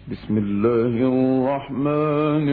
بسم الله الرحمن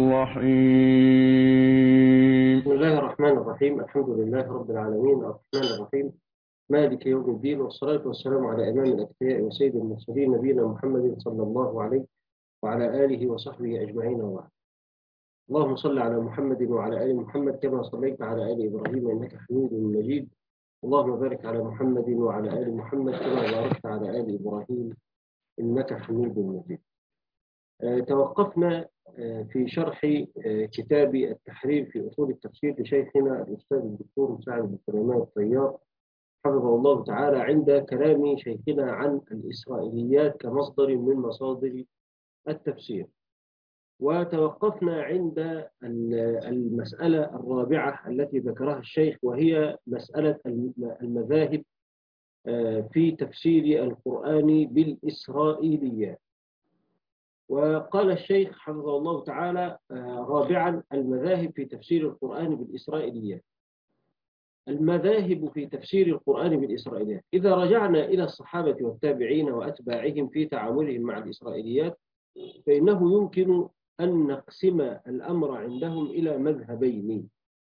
الرحيم. بسم الله الرحمن الرحيم. الحمد لله رب العالمين الرحمن الرحيم مالك يوم الدين، والصلاة والسلام على إمام الأنبياء وسيد المرسلين نبينا محمد صلى الله عليه وعلى آله وصحبه أجمعين وبعد. اللهم صل على محمد وعلى آل محمد كما صليت على آل إبراهيم إنك حميد مجيد. اللهم بارك على محمد وعلى آل محمد كما باركت على آل إبراهيم إنك حميد مجيد. توقفنا في شرح كتاب التحرير في أصول التفسير لشيخنا الأستاذ الدكتور مساعد بن سليمان الطيار حفظه الله تعالى، عند كلام شيخنا عن الإسرائيليات كمصدر من مصادر التفسير. وتوقفنا عند المسألة الرابعة التي ذكرها الشيخ، وهي مسألة المذاهب في تفسير القرآن بالإسرائيليات. وقال الشيخ حفظه الله تعالى رابعا: المذاهب في تفسير القرآن بالإسرائيليات. المذاهب في تفسير القرآن بالإسرائيليات، إذا رجعنا إلى الصحابة والتابعين وأتباعهم في تعاملهم مع الإسرائيليات، فإنه يمكن أن نقسم الأمر عندهم إلى مذهبين.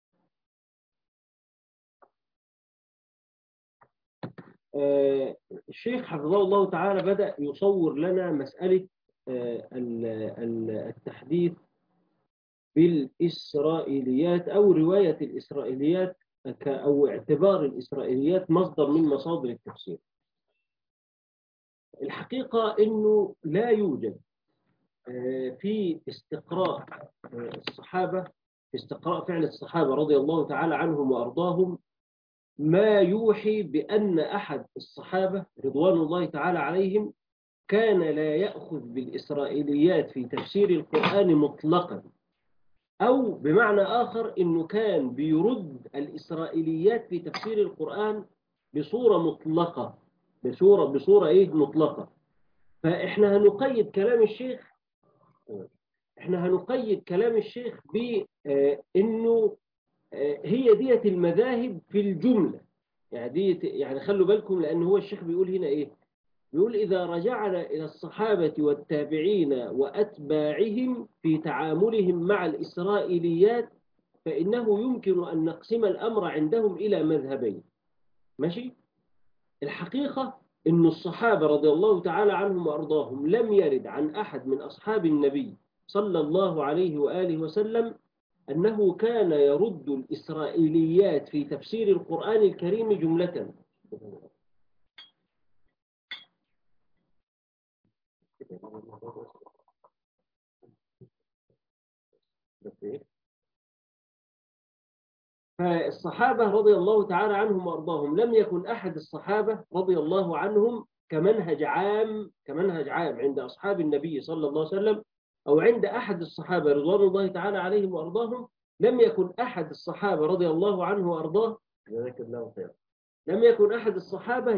الشيخ حفظه الله تعالى بدأ يصور لنا مسألة التحديث بالإسرائيليات أو رواية الإسرائيليات أو اعتبار الإسرائيليات مصدر من مصادر التفسير. الحقيقة أنه لا يوجد في استقراء الصحابة، في استقراء فعل الصحابة رضي الله تعالى عنهم وأرضاهم، ما يوحي بأن أحد الصحابة رضوان الله تعالى عليهم كان لا يأخذ بالإسرائيليات في تفسير القرآن مطلقا، أو بمعنى آخر أنه كان بيرد الإسرائيليات في تفسير القرآن بصورة مطلقة، بصورة إيه مطلقة. فإحنا هنقيد كلام الشيخ، بأنه هي ديت المذاهب في الجملة. يعني ديت، يعني خلوا بالكم، لأن هو الشيخ بيقول هنا إيه؟ بيقول: إذا رجعنا إلى الصحابة والتابعين وأتباعهم في تعاملهم مع الإسرائيليات، فإنه يمكن أن نقسم الأمر عندهم إلى مذهبين. ماشي؟ الحقيقة أن الصحابة رضي الله تعالى عنهم وأرضاهم لم يرد عن أحد من أصحاب النبي صلى الله عليه وآله وسلم أنه كان يرد الإسرائيليات في تفسير القرآن الكريم جملة. فالصحابة رضي الله تعالى عنهم وأرضاهم لم يكن أحد الصحابة رضي الله عنهم كمنهج عام عند أصحاب النبي صلى الله عليه وسلم، أو عند أحد الصحابة رضوان الله تعالى عليهم وأرضاهم، لم يكن أحد الصحابة رضي الله عنه وأرضاه، جزاك الله خيرا، لم يكن أحد الصحابة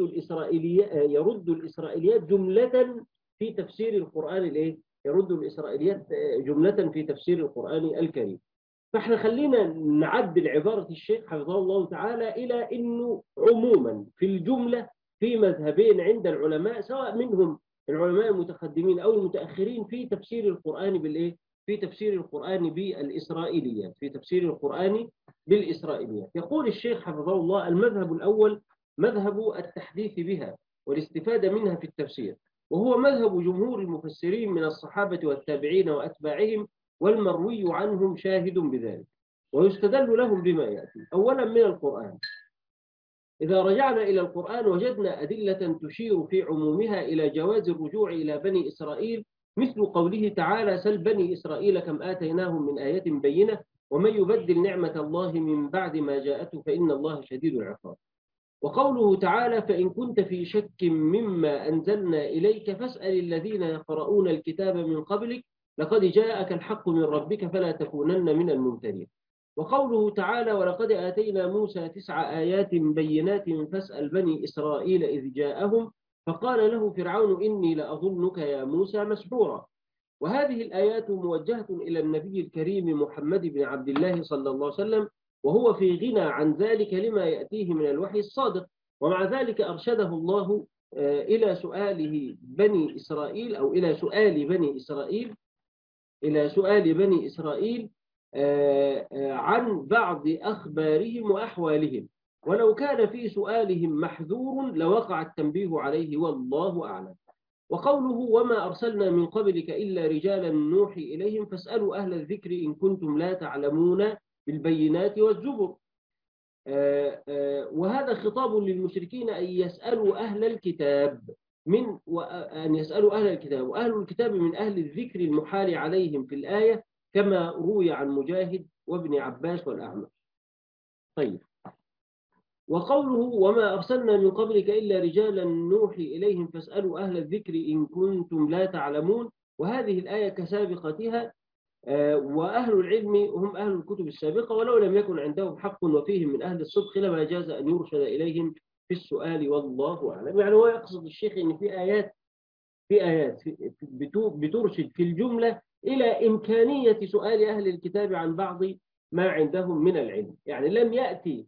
يرد الإسرائيليات جملة في تفسير القرآن الإيه؟ يرد الإسرائيليات جملة في تفسير القرآن الكريم. فاحنا خلينا نعدل عبارة الشيخ حفظه الله تعالى إلى أنه عموما في الجملة في مذهبين عند العلماء، سواء منهم العلماء المتقدمين أو المتأخرين، في تفسير القرآن بالإيه؟ في تفسير القرآن بالإسرائيليات، في تفسير القرآن بالإسرائيليات. يقول الشيخ حفظه الله: المذهب الأول مذهب التحديث بها والاستفادة منها في التفسير، وهو مذهب جمهور المفسرين من الصحابة والتابعين وأتباعهم، والمروي عنهم شاهد بذلك، ويستدل لهم بما يأتي. أولا من القرآن، إذا رجعنا إلى القرآن وجدنا أدلة تشير في عمومها إلى جواز الرجوع إلى بني إسرائيل، مثل قوله تعالى: سل بني إسرائيل كم آتيناهم من آية بينة ومن يبدل نعمة الله من بعد ما جاءته فإن الله شديد العقاب. وقوله تعالى: فإن كنت في شك مما أنزلنا إليك فاسأل الذين يقرؤون الكتاب من قبلك لقد جاءك الحق من ربك فلا تكونن من الممترين. وقوله تعالى: ولقد آتينا موسى 9 آيات بينات فاسأل بني إسرائيل إذ جاءهم فقال له فرعون إني لأظنك يا موسى مسحورا. وهذه الآيات موجهة إلى النبي الكريم محمد بن عبد الله صلى الله عليه وسلم، وهو في غنى عن ذلك لما يأتيه من الوحي الصادق، ومع ذلك أرشده الله إلى سؤاله بني إسرائيل، أو إلى سؤال بني إسرائيل، عن بعض أخبارهم وأحوالهم، ولو كان في سؤالهم محذور لوقع التنبيه عليه والله أعلم. وقوله وما أرسلنا من قبلك إلا رجالا نوحي إليهم فاسألوا أهل الذكر إن كنتم لا تعلمون بالبينات والزبر. وهذا خطاب للمشركين أن يسألوا أهل الكتاب أن يسألوا أهل الكتاب، وأهل الكتاب من أهل الذكر المحال عليهم في الآية كما روي عن مجاهد وابن عباس والأعمش. طيب، وقوله وما أرسلنا من قبلك إلا رجالا نوحي إليهم فاسألوا أهل الذكر إن كنتم لا تعلمون، وهذه الآية كسابقتها. وأهل العلم هم أهل الكتب السابقة، ولو لم يكن عندهم حق وفيهم من أهل الصدق لما جاز أن يرشد إليهم في السؤال والله أعلم. يعني هو يقصد الشيخ أن في آيات بترشد في الجملة إلى إمكانية سؤال أهل الكتاب عن بعض ما عندهم من العلم. يعني لم يأتي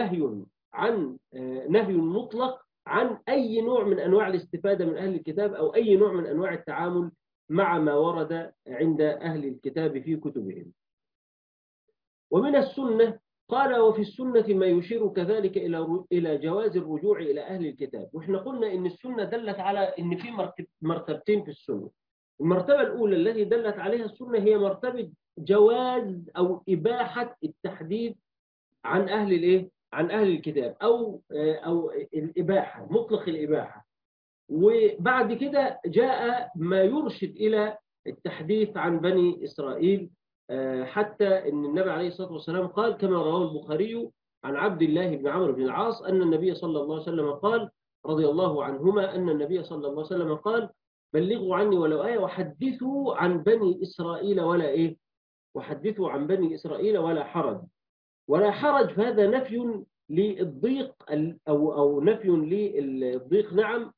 نهي مطلق عن أي نوع من أنواع الاستفادة من أهل الكتاب أو أي نوع من أنواع التعامل مع ما ورد عند أهل الكتاب في كتبهم. ومن السنة قال وفي السنة ما يشير كذلك إلى جواز الرجوع إلى أهل الكتاب. وإحنا قلنا إن السنة دلت على إن في مرتبتين في السنة. المرتبة الأولى التي دلت عليها السنة هي مرتبة جواز أو إباحة التحديث عن عن أهل الكتاب، أو الإباحة، مطلق الإباحة. وبعد كده جاء ما يرشد إلى التحديث عن بني إسرائيل، حتى أن النبي عليه الصلاة والسلام قال كما رواه البخاري عن عبد الله بن عمرو بن العاص أن النبي صلى الله عليه وسلم قال رضي الله عنهما أن النبي صلى الله عليه وسلم قال بلغوا عني ولو آية وحدثوا عن بني إسرائيل وحدثوا عن بني إسرائيل ولا حرج. ولا حرج، فهذا نفي للضيق أو نفي للضيق، نعم،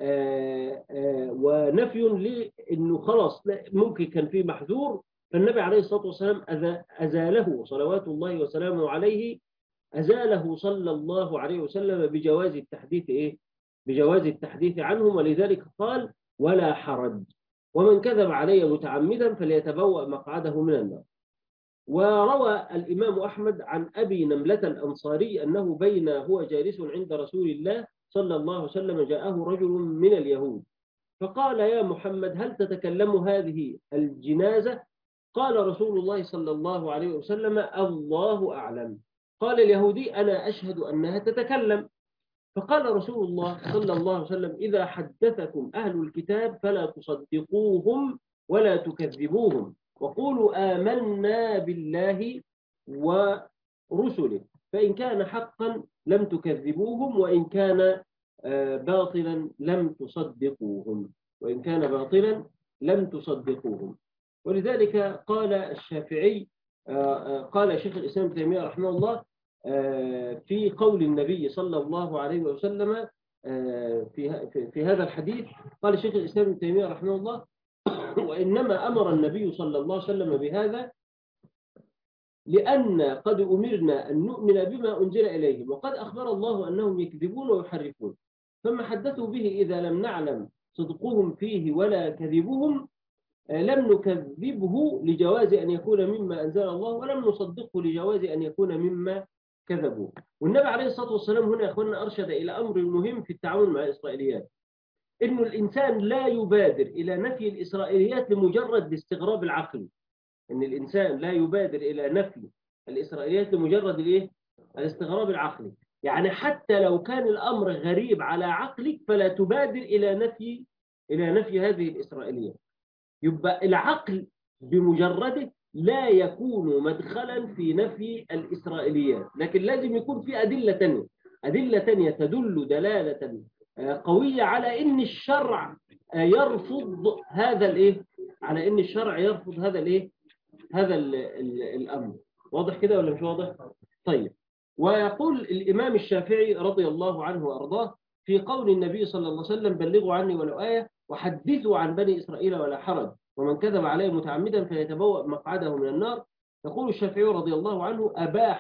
ونفي لأنه خلاص ممكن كان فيه محذور، فالنبي عليه الصلاة والسلام أزاله صلوات الله وسلامه عليه، أزاله صلى الله عليه وسلم بجواز التحديث عنهم، ولذلك قال ولا حرج. ومن كذب علي متعمدا فليتبوأ مقعده من النار. وروى الإمام أحمد عن أبي نملة الأنصاري أنه بين هو جالس عند رسول الله صلى الله عليه وسلم جاءه رجل من اليهود فقال يا محمد هل تتكلم هذه الجنازة؟ قال رسول الله صلى الله عليه وسلم الله أعلم. قال اليهودي أنا أشهد أنها تتكلم. فقال رسول الله صلى الله عليه وسلم إذا حدثكم أهل الكتاب فلا تصدقوهم ولا تكذبوهم وقولوا آمنا بالله ورسله، فإن كان حقا لم تكذبوهم وإن كان باطلا لم تصدقوهم. ولذلك قال الشافعي، قال شيخ الإسلام ابن تيمية رحمه الله في قول النبي صلى الله عليه وسلم في هذا الحديث، قال شيخ الإسلام ابن تيمية رحمه الله وإنما أمر النبي صلى الله عليه وسلم بهذا لأن قد أمرنا أن نؤمن بما أنزل إليهم وقد أخبر الله أنهم يكذبون ويحرفون، فما حدثوا به إذا لم نعلم صدقهم فيه ولا كذبهم لم نكذبه لجواز أن يكون مما أنزل الله ولم نصدقه لجواز أن يكون مما كذبوه. والنبي عليه الصلاة والسلام هنا يا أخوانا أرشد إلى أمر مهم في التعامل مع الإسرائيليات، إنه الإنسان لا يبادر إلى نفي الإسرائيليات لمجرد الاستغراب العقلي. إن الإنسان لا يبادر إلى نفي الإسرائيليات لمجرد الاستغراب العقلي. يعني حتى لو كان الأمر غريب على عقلك فلا تبادر إلى نفي هذه الإسرائيليات. يبقى العقل بمجرده لا يكون مدخلا في نفي الإسرائيليات، لكن لازم يكون في أدلة تانية تدل دلالة قوية على إن الشرع يرفض هذا الأمر. واضح كده ولا مش واضح؟ طيب. ويقول الإمام الشافعي رضي الله عنه وأرضاه في قول النبي صلى الله عليه وسلم بلغوا عني ولو آية وحدثوا عن بني إسرائيل ولا حرج ومن كذب عليه متعمدا فليتبوأ مقعده من النار. يقول الشافعي رضي الله عنه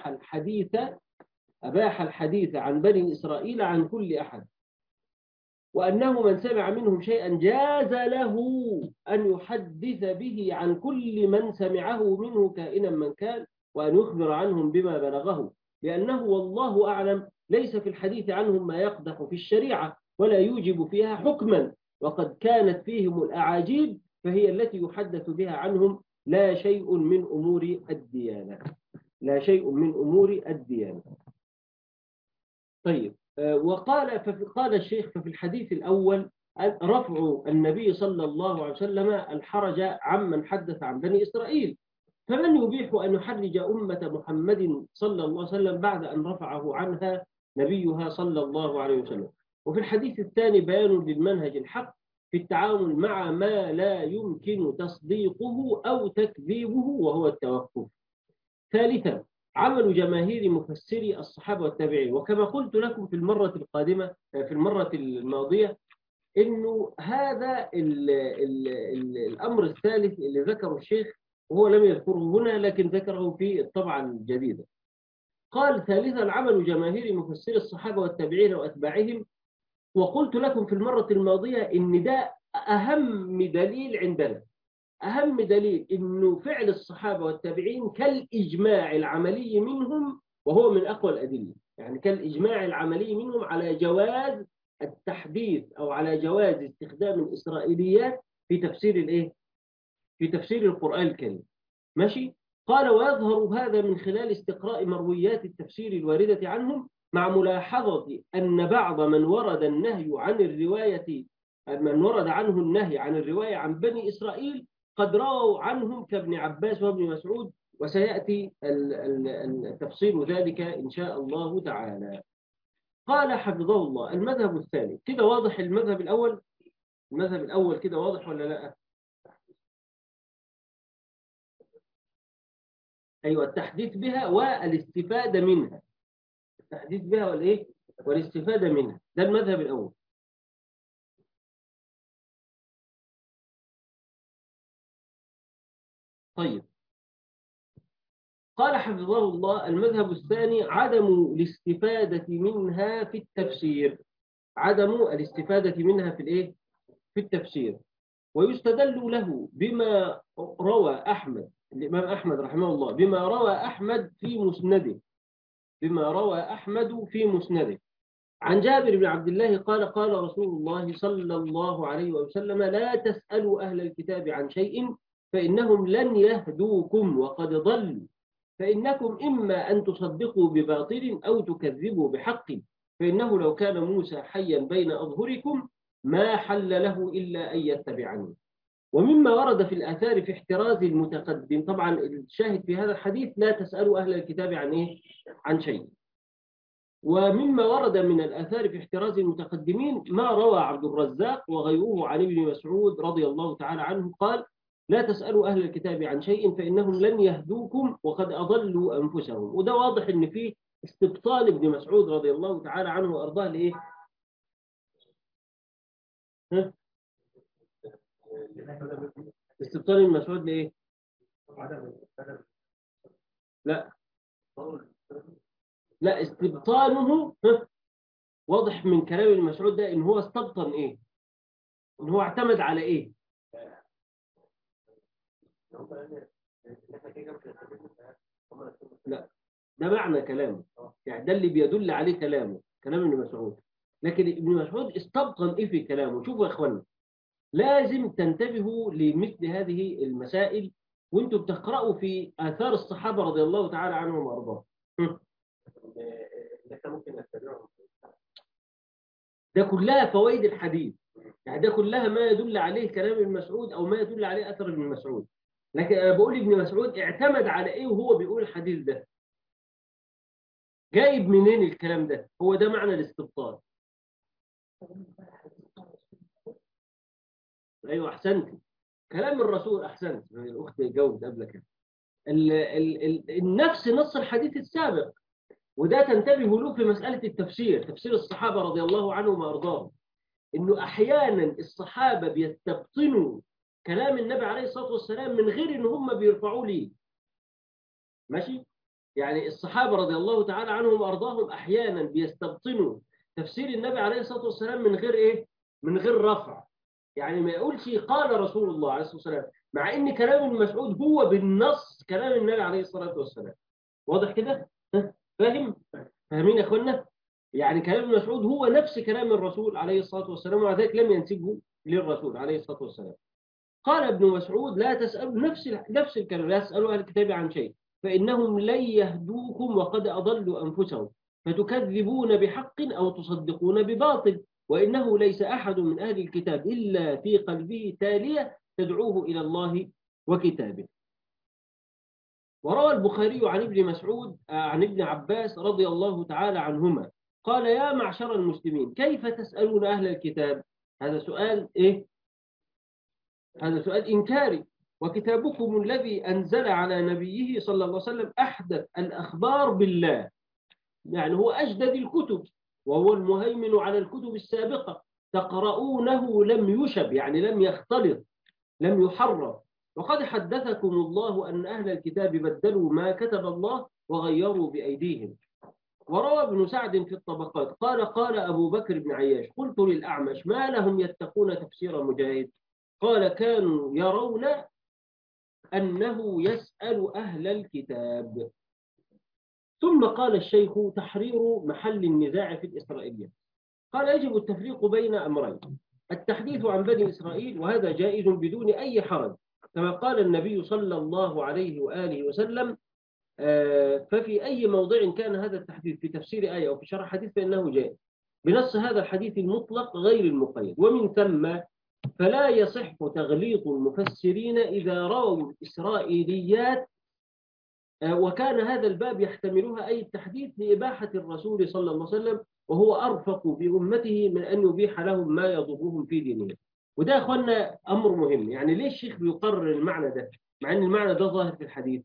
أباح الحديث عن بني إسرائيل عن كل أحد، وأنه من سمع منهم شيئا جاز له أن يحدث به عن كل من سمعه منه كائنا من كان، وأن يخبر عنهم بما بلغه، لأنه والله أعلم ليس في الحديث عنهم ما يقدح في الشريعة ولا يوجب فيها حكما، وقد كانت فيهم الأعاجيب فهي التي يحدث بها عنهم، لا شيء من أمور الديانة. لا شيء من أمور الديانة. طيب، قال الشيخ ففي الحديث الأول رفع النبي صلى الله عليه وسلم الحرج عمن حدث عن بني إسرائيل، فمن يبيح أن يحرج أمة محمد صلى الله عليه وسلم بعد أن رفعه عنها نبيها صلى الله عليه وسلم. وفي الحديث الثاني بيان للمنهج الحق في التعامل مع ما لا يمكن تصديقه أو تكذيبه وهو التوقف. ثالثا عمل جماهير مفسري الصحابة والتابعين، وكما قلت لكم في المرة القادمة في المرة الماضية إنه هذا الأمر الثالث اللي ذكره الشيخ، وهو لم يذكره هنا لكن ذكره في الطبعة الجديدة. قال ثالثا عمل جماهير مفسري الصحابة والتابعين وأتباعهم، وقلت لكم في المرة الماضية إن ده أهم دليل عندنا، أهم دليل إنه فعل الصحابة والتابعين كالإجماع العملي منهم، وهو من أقوى الأدلة، يعني كالإجماع العملي منهم على جواز التحديث أو على جواز استخدام الإسرائيليات في تفسير الإيه؟ في تفسير القرآن الكريم. ماشي؟ قال ويظهر هذا من خلال استقراء مرويات التفسير الواردة عنهم، مع ملاحظة أن بعض من ورد عنه النهي عن الرواية عن بني إسرائيل قد رووا عنهم كابن عباس وابن مسعود، وسيأتي التفصيل ذلك إن شاء الله تعالى. قال حفظه الله المذهب الثاني. كده واضح المذهب الأول؟ المذهب الأول كده واضح ولا لا؟ أيوة، التحديث بها والاستفادة منها. التحديث بها والإيه؟ والاستفادة منها، ده المذهب الأول. طيب، قال حفظه الله المذهب الثاني عدم الاستفادة منها في التفسير. عدم الاستفادة منها في الإيه؟ في التفسير. ويستدل له بما روى أحمد، الإمام أحمد رحمه الله، بما روى أحمد في مسنده عن جابر بن عبد الله قال قال رسول الله صلى الله عليه وسلم لا تسألوا أهل الكتاب عن شيء فإنهم لن يهدوكم وقد ضلوا، فإنكم إما أن تصدقوا بباطل أو تكذبوا بحق، فإنه لو كان موسى حيا بين أظهركم ما حل له إلا أن يتبعني. ومما ورد في الآثار في احتراز المتقدم، طبعا الشاهد في هذا الحديث لا تسألوا أهل الكتاب عن إيه؟ عن شيء. ومما ورد من الآثار في احتراز المتقدمين ما روى عبد الرزاق وغيره عن ابن مسعود رضي الله تعالى عنه قال لا تسألوا أهل الكتاب عن شيء فإنهم لن يهدوكم وقد أضلوا أنفسهم. وده واضح إن فيه استبطال ابن مسعود رضي الله تعالى عنه وأرضاه لإيه؟ استبطال ابن مسعود لإيه؟ لا لا، استبطاله واضح من كلام ابن مسعود ده إن هو استبطن إيه؟ إن هو اعتمد على إيه؟ لا، ده معنى كلامه، يعني ده اللي بيدل عليه كلامه، كلام ابن مسعود. لكن ابن مسعود استبطن ايه في كلامه؟ شوفوا يا اخوانا، لازم تنتبهوا لمثل هذه المسائل وانتم بتقرأوا في آثار الصحابة رضي الله تعالى عنهم وارضاهم. ده كلها فوائد الحديث، يعني ده كلها ما يدل عليه كلام ابن مسعود او ما يدل عليه اثر ابن مسعود. لكن انا بقول ابن مسعود اعتمد على ايه وهو بيقول الحديث ده؟ جايب منين الكلام ده؟ هو ده معنى الاستبطال. ايوه احسنت، كلام الرسول. احسنت، الاخت جاوبت قبلك. النفس نص الحديث السابق، وده تنتبه له في مسألة التفسير، تفسير الصحابة رضي الله عنهم وارضاهم، انه احيانا الصحابة بيستبطنوا كلام النبي عليه الصلاة والسلام من غير ان هم بيرفعوه ليه. ماشي؟ يعني الصحابة رضي الله تعالى عنهم وارضاهم احيانا بيستبطنوا تفسير النبي عليه الصلاة والسلام من غير ايه؟ من غير رفع، يعني ما يقولش قال رسول الله عليه الصلاة والسلام، مع ان كلام ابن مسعود هو بالنص كلام النبي عليه الصلاة والسلام. واضح كده؟ فاهم؟ فاهمين يا اخوانا؟ يعني كلام ابن مسعود هو نفس كلام الرسول عليه الصلاة والسلام، ومع ذلك لم ينسبه للرسول عليه الصلاة والسلام. قال ابن مسعود لا تسألوا نفس الكلام، لا تسألوا أهل الكتاب عن شيء فإنهم لن يهدوكم وقد أضلوا أنفسهم فتكذبون بحق أو تصدقون بباطل، وإنه ليس أحد من أهل الكتاب إلا في قلبه تالية تدعوه إلى الله وكتابه. وروى البخاري عن ابن مسعود عن ابن عباس رضي الله تعالى عنهما قال يا معشر المسلمين كيف تسألون أهل الكتاب؟ هذا سؤال إيه؟ هذا سؤال إنكاري. وكتابكم الذي أنزل على نبيه صلى الله عليه وسلم أحدث الأخبار بالله، يعني هو أجدد الكتب وهو المهيمن على الكتب السابقة، تقرؤونه لم يشب يعني لم يختلط لم يحرف. وقد حدثكم الله أن أهل الكتاب بدلوا ما كتب الله وغيروا بأيديهم. وروى ابن سعد في الطبقات قال أبو بكر بن عياش قلت للأعمش ما لهم يتقون تفسير مجاهد؟ قال كانوا يرون أنه يسأل أهل الكتاب. ثم قال الشيخ تحرير محل النزاع في الإسرائيلية. قال يجب التفريق بين أمرين: التحديث عن بني إسرائيل وهذا جائز بدون أي حرج كما قال النبي صلى الله عليه وآله وسلم، ففي أي موضع كان هذا التحديث في تفسير آية أو في شرح حديث فإنه جائز بنص هذا الحديث المطلق غير المقيد. ومن ثم فلا يصح تغليط المفسرين إذا رووا الإسرائيليات وكان هذا الباب يحتملها أي التحديث لإباحة الرسول صلى الله عليه وسلم وهو أرفق بأمته من أن يبيح لهم ما يضرهم في دينهم. وده أخوانا أمر مهم، يعني ليش الشيخ بيقرر المعنى ده مع أن المعنى ده ظاهر في الحديث؟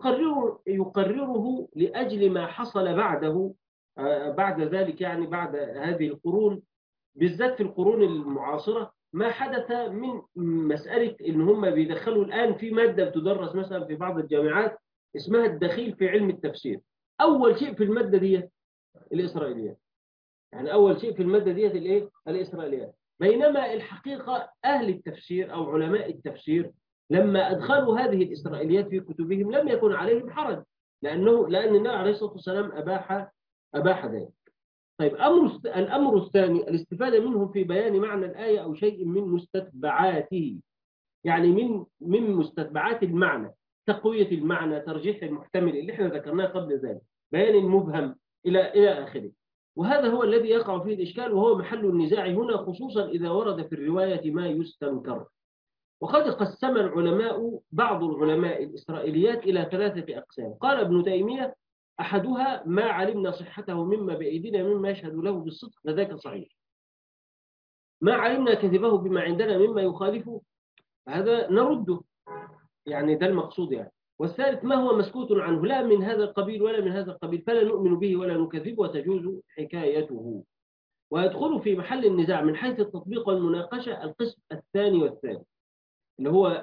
يقرره لأجل ما حصل بعده بعد ذلك، يعني بعد هذه القرون بالذات في القرون المعاصرة ما حدث من مسألة إن هم بيدخلوا الآن في مادة بتدرس مثلا في بعض الجامعات اسمها الدخيل في علم التفسير. أول شيء في المادة دي الإسرائيليات، يعني أول شيء في المادة دي الإيه؟ الإسرائيليات. بينما الحقيقة أهل التفسير أو علماء التفسير لما أدخلوا هذه الإسرائيليات في كتبهم لم يكن عليهم حرج، لأن النبي عليه الصلاة والسلام أباح ذلك. طيب الأمر الثاني الاستفادة منه في بيان معنى الآية أو شيء من مستتبعاته، يعني من مستتبعات المعنى، تقوية المعنى، ترجيح المحتمل اللي احنا ذكرناه قبل ذلك، بيان المبهم إلى آخره. وهذا هو الذي يقع فيه الإشكال وهو محل النزاع هنا، خصوصا إذا ورد في الرواية ما يستنكر. وقد قسم بعض العلماء الإسرائيليات إلى 3 أقسام. قال ابن تيمية أحدها ما علمنا صحته مما بأيدينا مما يشهد له بالصدق فذاك صحيح، ما علمنا كذبه بما عندنا مما يخالفه هذا نرده، يعني ده المقصود يعني. والثالث ما هو مسكوت عنه لا من هذا القبيل ولا من هذا القبيل فلا نؤمن به ولا نكذبه وتجوز حكايته. ويدخل في محل النزاع من حيث التطبيق والمناقشة القسم الثاني والثالث اللي هو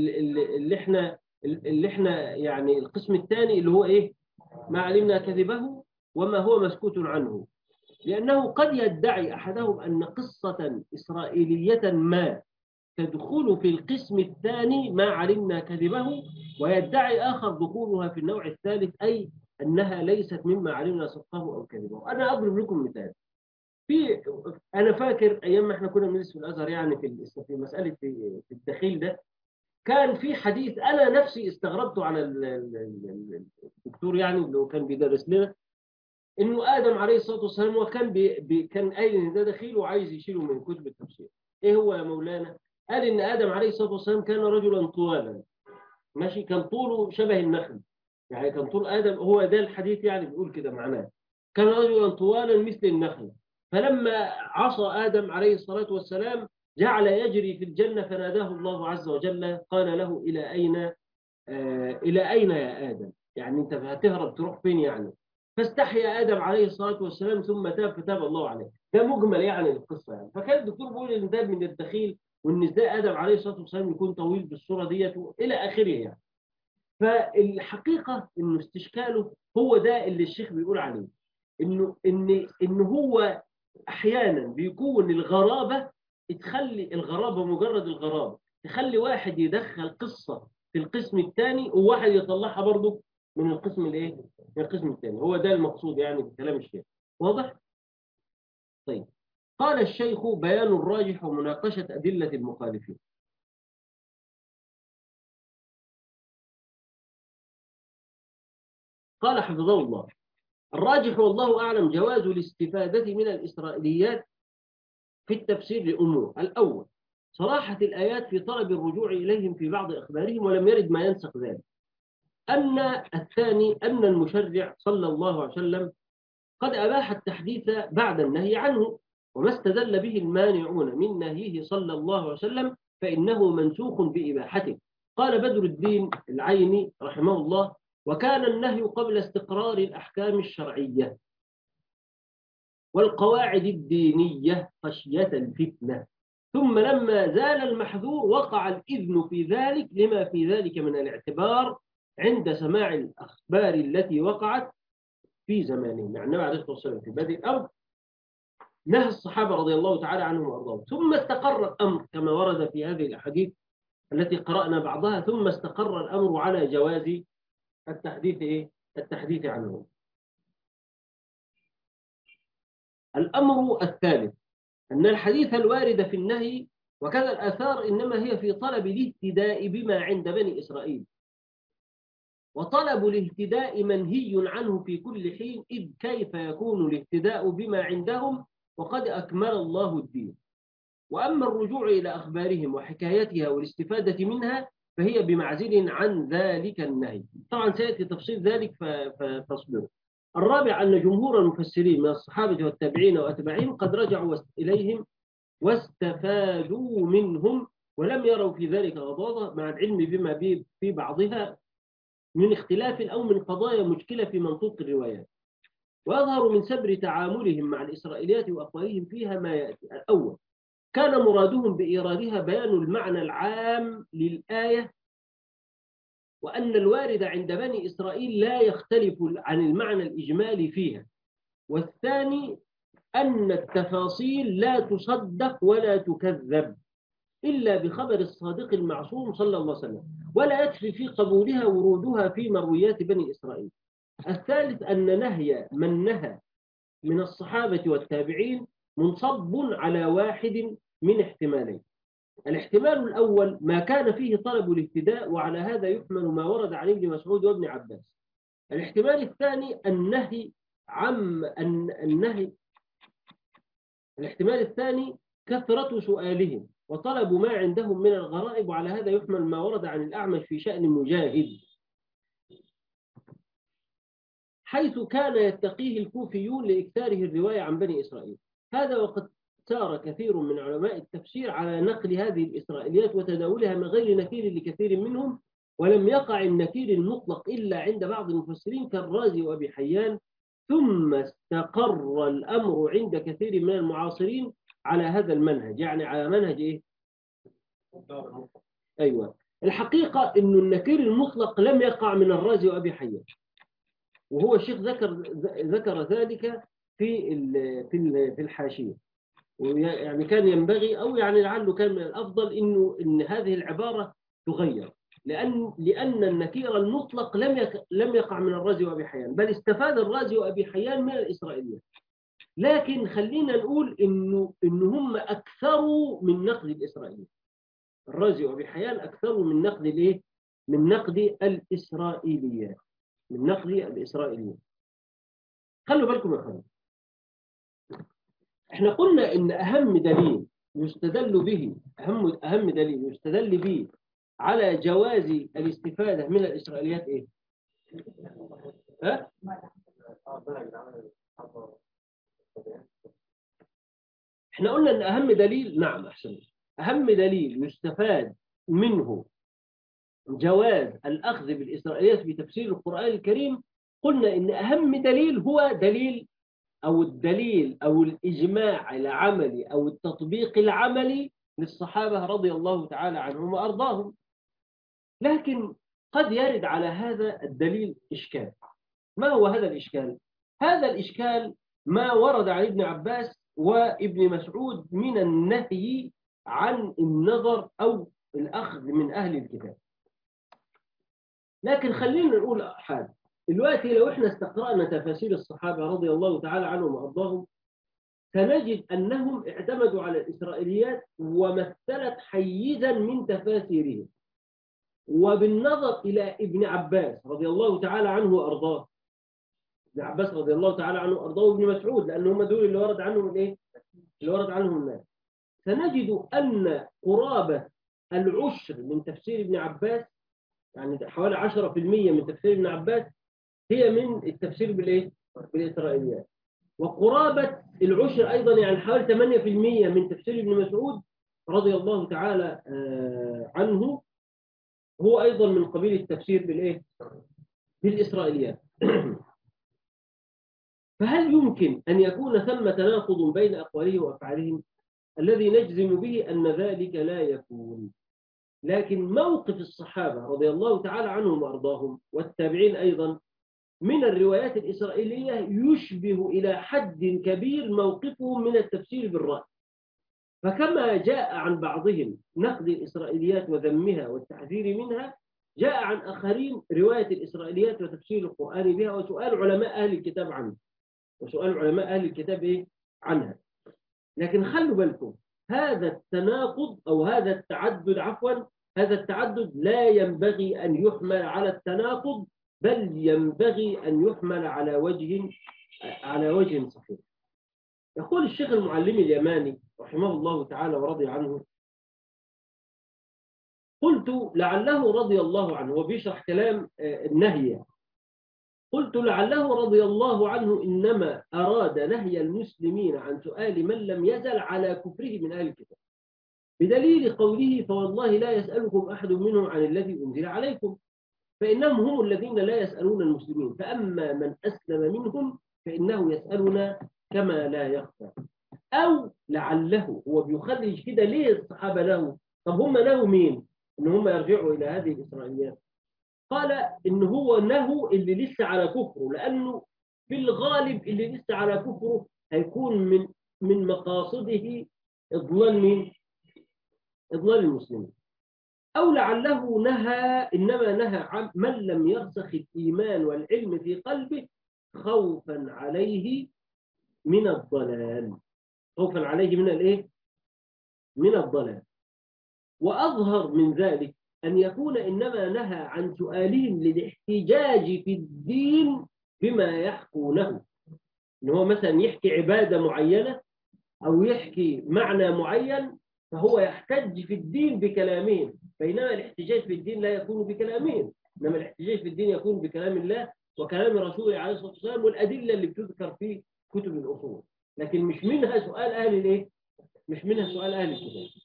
اللي احنا يعني القسم الثاني اللي هو ايه؟ ما علمنا كذبه وما هو مسكوت عنه. لأنه قد يدعي أحدهم أن قصة إسرائيلية ما تدخل في القسم الثاني ما علمنا كذبه، ويدعي آخر دخولها في النوع الثالث أي أنها ليست مما علمنا صدقه أو كذبه. أنا أضرب لكم مثال. أنا فاكر أيام ما إحنا كنا بندرس في الأزهر يعني في مسألة في الدخيل ده، كان في حديث أنا نفسي استغربته على الدكتور يعني اللي كان بيدرس لنا، إنه آدم عليه الصلاة والسلام وكان كان قايل إن ده دخيل وعايز يشيله من كتب التفسير. إيه هو يا مولانا؟ قال إن آدم عليه الصلاة والسلام كان رجلا طوالا، ماشي، كان طوله شبه النخل، يعني كان طول آدم، هو ده الحديث يعني بيقول كده معناه، كان رجلا طوالا مثل النخل. فلما عصى آدم عليه الصلاة والسلام جعل يجري في الجنة فناداه الله عز وجل قال له إلى أين يا آدم؟ يعني أنت هتهرب تروح فين يعني؟ فاستحيا آدم عليه الصلاة والسلام ثم تاب فتاب الله عليه. ده مجمل يعني القصة يعني. فكان الدكتور بيقول إن ده من الدخيل وإن إزاي آدم عليه الصلاة والسلام يكون طويل بالصورة ديت إلى آخره يعني. فالحقيقة إنه استشكاله هو ده اللي الشيخ بيقول عليه، إنه هو أحيانا بيكون الغرابة تخلي الغرابة مجرد الغرابة، تخلي واحد يدخل قصة في القسم الثاني وواحد يطلعها برضه من القسم الايه؟ من القسم الثاني. هو ده المقصود يعني بكلام الشيخ. واضح؟ طيب. قال الشيخ: بيان الراجح ومناقشة أدلة المخالفين. قال حفظه الله: الراجح والله أعلم جواز الاستفادة من الإسرائيليات في التفسير لأمور. الأول: صراحة الآيات في طلب الرجوع إليهم في بعض أخبارهم ولم يرد ما ينسخ ذلك. الثاني أن المشرع صلى الله عليه وسلم قد أباح التحديث بعد النهي عنه، وما استدل به المانعون من نهيه صلى الله عليه وسلم فإنه منسوخ بإباحته. قال بدر الدين العيني رحمه الله: وكان النهي قبل استقرار الأحكام الشرعية والقواعد الدينية خشية الفتنة، ثم لما زال المحذور وقع الإذن في ذلك لما في ذلك من الاعتبار عند سماع الأخبار التي وقعت في زمانه. يعني النبي عليه الصلاة والسلام في بدء الأمر نهى الصحابة رضي الله تعالى عنهم وأرضاهم، ثم استقر الأمر كما ورد في هذه الأحاديث التي قرأنا بعضها، ثم استقر الأمر على جواز التحديث عنهم. الأمر الثالث أن الحديث الوارد في النهي وكذا الآثار إنما هي في طلب الاهتداء بما عند بني إسرائيل، وطلب الاهتداء منهي عنه في كل حين، إذ كيف يكون الاهتداء بما عندهم وقد أكمل الله الدين. وأما الرجوع إلى أخبارهم وحكايتها والاستفادة منها فهي بمعزل عن ذلك النهي. طبعا سيأتي تفصيل ذلك فاصبروا. الرابع أن جمهور المفسرين من الصحابة والتابعين وأتباعهم قد رجعوا إليهم واستفادوا منهم ولم يروا في ذلك غضاضة، مع العلم بما في بعضها من اختلاف أو من قضايا مشكلة في منطوق الروايات. ويظهر من سبر تعاملهم مع الإسرائيليات وأقوالهم فيها ما يأتي. الأول: كان مرادهم بإيرادها بيان المعنى العام للآية، وأن الوارد عند بني إسرائيل لا يختلف عن المعنى الإجمالي فيها. والثاني: أن التفاصيل لا تصدق ولا تكذب إلا بخبر الصادق المعصوم صلى الله عليه وسلم، ولا يكفي في قبولها ورودها في مرويات بني إسرائيل. الثالث: أن نهي من نهى من الصحابة والتابعين منصب على واحد من احتمالين. الاحتمال الأول: ما كان فيه طلب الاهتداء، وعلى هذا يحمل ما ورد عن ابن مسعود وابن عباس. الاحتمال الثاني: الاحتمال الثاني كثرة سؤالهم وطلبوا ما عندهم من الغرائب، وعلى هذا يحمل ما ورد عن الأعمش في شأن مجاهد حيث كان يتقيه الكوفيون لإكثاره الرواية عن بني إسرائيل. هذا وقد سار كثير من علماء التفسير على نقل هذه الإسرائيليات وتداولها من غير نكير لكثير منهم، ولم يقع النكير المطلق إلا عند بعض المفسرين كالرازي وأبي حيان، ثم استقر الأمر عند كثير من المعاصرين على هذا المنهج. يعني على منهج إيه؟ أيوة. الحقيقة إن النكير المطلق لم يقع من الرازي وأبي حيان، وهو الشيخ ذكر ذلك في الحاشية. يعني كان ينبغي أو يعني لعله كان من الأفضل إن هذه العبارة تغير، لأن النكير المطلق لم يقع من الرازي وأبي حيان، بل استفاد الرازي وأبي حيان من الإسرائيليات. لكن خلينا نقول إنه هم أكثروا من نقد الإسرائيليات. الرازي وأبي حيان أكثروا من نقد الإيه؟ من نقد الإسرائيليات. خلوا بالكم يا اخوان، احنا قلنا ان اهم دليل يستدل به على جواز الاستفادة من الإسرائيليات ايه؟ ها؟ احنا قلنا ان اهم دليل، نعم احسن، اهم دليل يستفاد منه جواز الأخذ بالإسرائيليات في تفسير القرآن الكريم، قلنا إن أهم دليل هو الدليل أو الإجماع العملي أو التطبيق العملي للصحابة رضي الله تعالى عنهم وأرضاهم. لكن قد يرد على هذا الدليل إشكال. ما هو هذا الإشكال؟ هذا الإشكال ما ورد عن ابن عباس وابن مسعود من النهي عن النظر أو الأخذ من أهل الكتاب. لكن خلينا نقول حاجة دلوقتي، لو احنا استقرأنا تفاسير الصحابة رضي الله تعالى عنهم وأرضاهم سنجد أنهم اعتمدوا على الإسرائيليات ومثلت حيزا من تفاسيرهم. وبالنظر إلى ابن عباس رضي الله تعالى عنه وأرضاه، ابن عباس رضي الله تعالى عنه وأرضاه وابن مسعود، لأن هم دول اللي ورد عنهم الإيه؟ اللي ورد عنهم الناس. سنجد أن قرابة العشر من تفسير ابن عباس، يعني حوالي 10% من تفسير ابن عباس هي من التفسير بالإيه؟ بالإسرائيليات. وقرابة العشر أيضا يعني حوالي 8% من تفسير ابن مسعود رضي الله تعالى عنه هو أيضا من قبيل التفسير بالإيه؟ بالإسرائيليات. فهل يمكن أن يكون ثم تناقض بين أقوالهم وأفعالهم؟ الذي نجزم به أن ذلك لا يكون. لكن موقف الصحابة رضي الله تعالى عنهم وأرضاهم والتابعين أيضا من الروايات الإسرائيلية يشبه إلى حد كبير موقفهم من التفسير بالرأي. فكما جاء عن بعضهم نقد الإسرائيليات وذمها والتحذير منها، جاء عن آخرين رواية الإسرائيليات وتفسير القرآن بها وسؤال علماء أهل الكتاب عنها. عنها. لكن خلوا بالكم، هذا التناقض أو هذا التعدد هذا التعدد لا ينبغي أن يحمل على التناقض، بل ينبغي أن يحمل على وجه صحيح. يقول الشيخ المعلم اليماني رحمه الله تعالى ورضي عنه: قلت لعله رضي الله عنه، وبيشرح كلام النهي، قلت لعله رضي الله عنه إنما أراد نهي المسلمين عن سؤال من لم يزل على كفره من أهل الكتاب، بدليل قوله: فوالله لا يسألكم أحد منهم عن الذي أنزل عليكم، فإنهم هم الذين لا يسألون المسلمين، فأما من أسلم منهم فإنه يسألنا كما لا يخفى. أو لعله هو بيخرج كده ليه الصحابة له؟ طب هم له مين؟ إن هم يرجعوا إلى هذه الإسرائيليات. قال إن هو له اللي لسه على كفره، لأنه في الغالب اللي لسه على كفره هيكون من مقاصده إضلال مين؟ إضلال المسلمين. أو لعله إنما نهى عن من لم يرسخ الإيمان والعلم في قلبه خوفا عليه من الضلال. خوفا عليه من الإيه؟ من الضلال. وأظهر من ذلك أن يكون إنما نهى عن سؤالهم للاحتجاج في الدين بما يحكونه، إن هو مثلا يحكي عبادة معينة أو يحكي معنى معين، فهو يحتج في الدين بكلامين، بينما الاحتجاج في الدين لا يكون بكلامين، إنما الاحتجاج في الدين يكون بكلام الله وكلام رسوله عليه الصلاة والسلام والأدلة اللي بتذكر في كتب الأصول، لكن مش منها سؤال أهل الإيه؟ مش منها سؤال أهل الكتاب.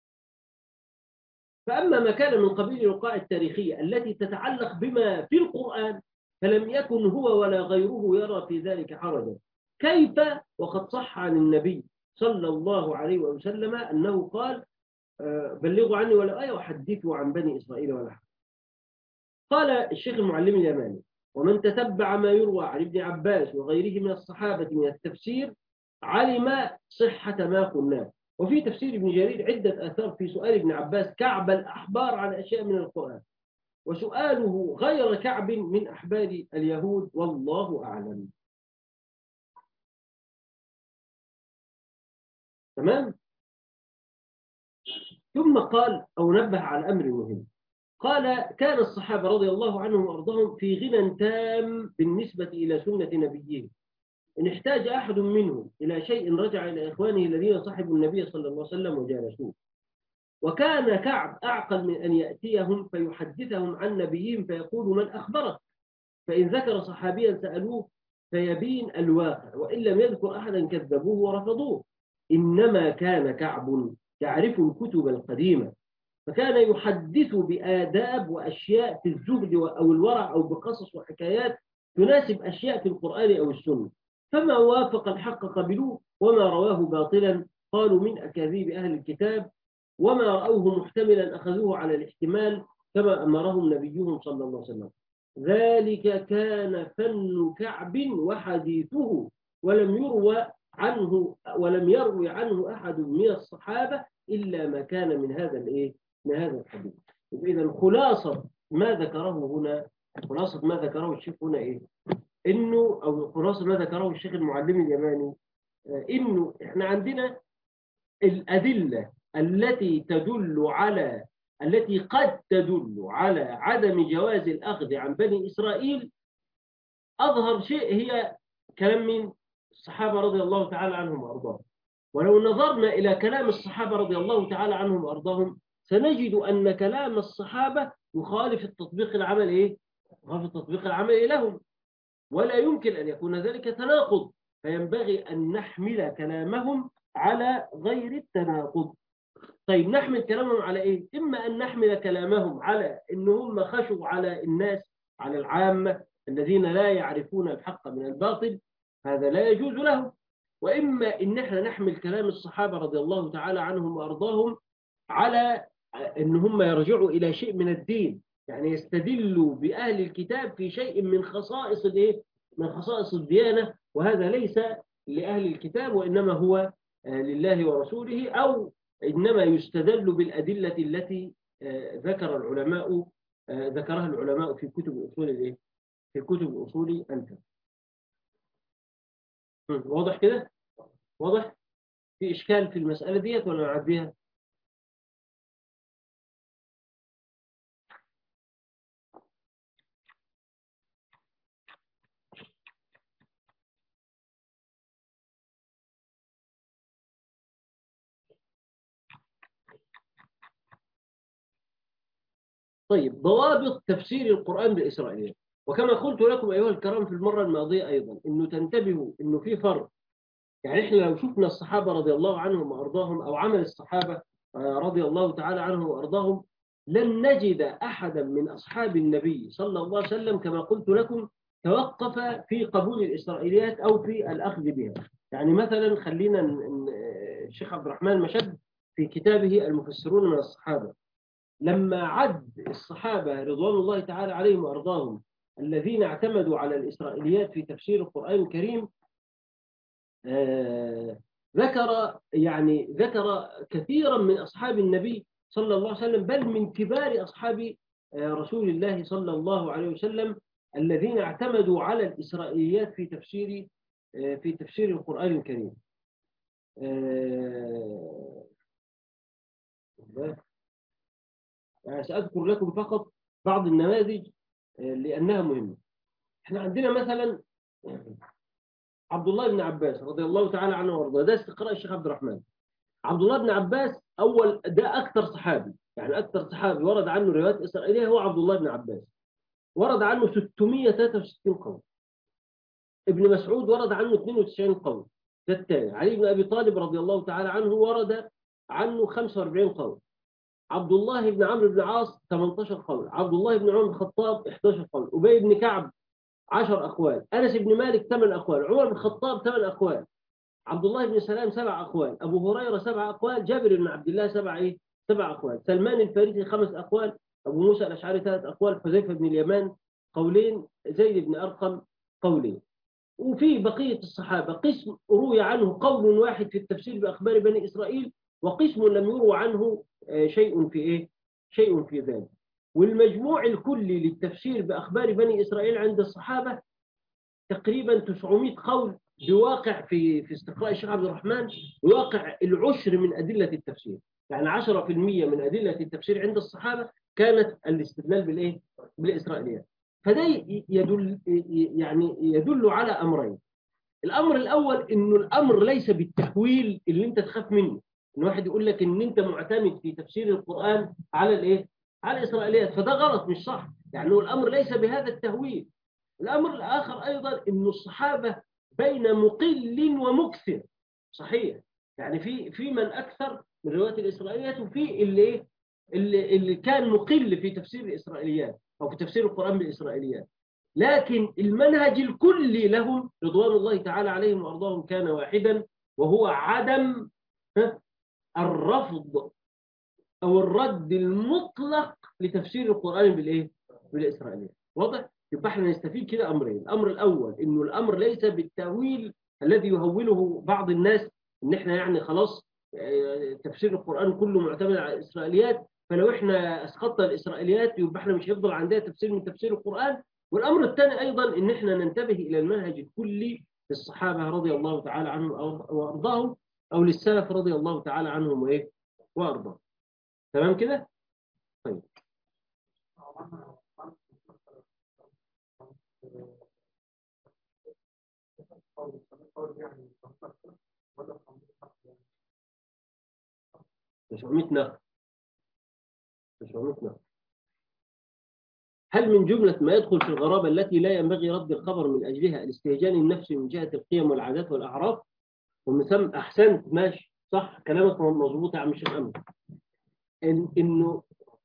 فأما ما كان من قبيل الوقائع التاريخية التي تتعلق بما في القرآن فلم يكن هو ولا غيره يرى في ذلك حرجا، كيف وقد صح عن النبي صلى الله عليه وسلم أنه قال: بلغوا عني ولا آية وحدثوا عن بني إسرائيل ولا حاجة. قال الشيخ المعلم اليماني: ومن تتبع ما يروى عن ابن عباس وغيره من الصحابة من التفسير علم صحة ما قلناه. وفي تفسير ابن جرير عدة آثار في سؤال ابن عباس كعب الأحبار عن أشياء من القرآن، وسؤاله غير كعب من أحبار اليهود، والله أعلم. تمام؟ ثم قال أو نبه على أمر مهم، قال: كان الصحابة رضي الله عنهم وأرضاهم في غنى تام بالنسبة إلى سنة نبيهم، إن احتاج أحد منهم إلى شيء رجع إلى إخوانه الذين صحبوا النبي صلى الله عليه وسلم وجالسوه. وكان كعب أعقل من أن يأتيهم فيحدثهم عن نبيهم فيقول: من أخبرك؟ فإن ذكر صحابيا سألوه فيبين الواقع، وإن لم يذكر أحدا كذبوه ورفضوه. إنما كان كعب يعرف الكتب القديمة، فكان يحدث بآداب وأشياء في الزهد أو الورع أو بقصص وحكايات تناسب أشياء في القرآن أو السنة، فما وافق الحق قبلوه، وما رواه باطلا قالوا من أكاذيب أهل الكتاب، وما رأوه محتملا أخذوه على الاحتمال كما أمرهم نبيهم صلى الله عليه وسلم. ذلك كان فن كعب وحديثه، ولم يروي عنه أحد من الصحابة إلا ما كان من هذا الإيه؟ من هذا الحديث. إذا خلاصة ما ذكره هنا، خلاصة ما ذكره الشيخ هنا إيه؟ إنه أو خلاصة ما ذكره الشيخ المعلم اليماني، إنه إحنا عندنا الأدلة التي قد تدل على عدم جواز الأخذ عن بني إسرائيل، أظهر شيء هي كلام من الصحابة رضي الله تعالى عنهم وأرضاهم. ولو نظرنا إلى كلام الصحابة رضي الله تعالى عنهم وأرضاهم سنجد أن كلام الصحابة يخالف التطبيق العملي إيه؟ يخالف التطبيق العملي لهم، ولا يمكن أن يكون ذلك تناقض، فينبغي أن نحمل كلامهم على غير التناقض. طيب نحمل كلامهم على إيه؟ إما أن نحمل كلامهم على أنهم خشوا على الناس، على العامة الذين لا يعرفون الحق من الباطل، هذا لا يجوز لهم. وإما إن احنا نحمل كلام الصحابة رضي الله تعالى عنهم وأرضاهم على أن هم يرجعوا إلى شيء من الدين، يعني يستدلوا بأهل الكتاب في شيء من خصائص الإيه؟ من خصائص الديانة، وهذا ليس لأهل الكتاب وإنما هو لله ورسوله، أو إنما يستدل بالأدلة التي ذكرها العلماء في كتب أصول الإيه؟ في كتب أصول الفقه. واضح كده؟ واضح؟ في إشكال في المسألة ديت ولا نعديها؟ طيب، ضوابط تفسير القرآن بالإسرائيليات. وكما قلت لكم أيها الكرام في المرة الماضية أيضا، إنه تنتبهوا إنه في فرق. يعني إحنا لو شفنا الصحابة رضي الله عنهم وأرضاهم أو عمل الصحابة رضي الله تعالى عنهم وأرضاهم، لن نجد أحدا من أصحاب النبي صلى الله عليه وسلم كما قلت لكم توقف في قبول الإسرائيليات أو في الأخذ بها. يعني مثلا خلينا الشيخ عبد الرحمن مشد في كتابه المفسرون من الصحابة، لما عد الصحابة رضوان الله تعالى عليهم وأرضاهم الذين اعتمدوا على الإسرائيليات في تفسير القرآن الكريم، ذكر كثيرا من أصحاب النبي صلى الله عليه وسلم، بل من كبار أصحاب رسول الله صلى الله عليه وسلم الذين اعتمدوا على الإسرائيليات في تفسير القرآن الكريم. يعني سأذكر لكم فقط بعض النماذج لأنها مهمة. احنا عندنا مثلا عبد الله بن عباس رضي الله تعالى عنه وارضاه، ده استقراء الشيخ عبد الرحمن. عبد الله بن عباس ده أكثر صحابي، يعني أكثر صحابي ورد عنه روايات إسرائيلية هو عبد الله بن عباس، ورد عنه 663 قول. ابن مسعود ورد عنه 92 قول، ده الثاني. علي بن أبي طالب رضي الله تعالى عنه ورد عنه 45 قول. عبد الله بن عمرو بن العاص 18 قول. عبد الله بن عمر بن الخطاب 11 قول. أبي بن كعب 10 أقوال. أنس بن مالك 8 أقوال. عمر بن الخطاب 8 أقوال. عبد الله بن سلام 7 أقوال. أبو هريرة 7 أقوال. جابر بن عبد الله 7 أقوال. سلمان الفارسي 5 أقوال. أبو موسى الأشعري 3 أقوال. حذيفة بن اليمان قولين. زيد بن أرقم قولين. وفي بقية الصحابة قسم روي عنه قول واحد في التفسير بأخبار بني إسرائيل، وقسم لم يروى عنه شيء في ذلك. والمجموع الكلي للتفسير بأخبار بني إسرائيل عند الصحابة تقريبا 900 قول، بواقع في استقراء الشيخ عبد الرحمن بواقع العشر من أدلة التفسير. يعني 10% من أدلة التفسير عند الصحابة كانت الاستدلال بالإسرائيليات. فده يدل على أمرين. الأمر الأول إنه الأمر ليس بالتحويل اللي أنت تخاف منه، إن واحد يقول لك إن أنت معتمد في تفسير القرآن على الإسرائيليات، فده غلط مش صح. يعني الأمر ليس بهذا التهويل. الأمر الآخر أيضا إن الصحابة بين مقل ومكثر، صحيح. يعني في من أكثر من رواية الإسرائيليات، وفي اللي كان مقل في تفسير الإسرائيليات أو في تفسير القرآن بالإسرائيليات. لكن المنهج الكلي لهم رضوان الله تعالى عليهم وأرضاهم كان واحدا، وهو عدم الرفض أو الرد المطلق لتفسير القرآن بالإسرائيليات. واضح؟ يبقى احنا نستفيد كده أمرين. الأمر الأول إنه الأمر ليس بالتأويل الذي يهوله بعض الناس، إن احنا يعني خلاص تفسير القرآن كله معتمد على الإسرائيليات، فلو احنا اسقطنا الإسرائيليات يبقى احنا مش هيفضل عندنا تفسير من تفسير القرآن. والأمر الثاني أيضا إن احنا ننتبه إلى المنهج الكلي للصحابة رضي الله تعالى عنهم وأرضاهم، أو للسلف رضي الله تعالى عنهم وإيه وأرضاهم. تمام كده؟ طيب. مش 100 نخل. 900 نخل. هل من جملة ما يدخل في الغرابة التي لا ينبغي رد الخبر من أجلها الاستهجان النفسي من جهة القيم والعادات والأعراف؟ ومن ثم أحسنت، ماشي صح كلامك مظبوط يا عم الشيخ أمل. إنه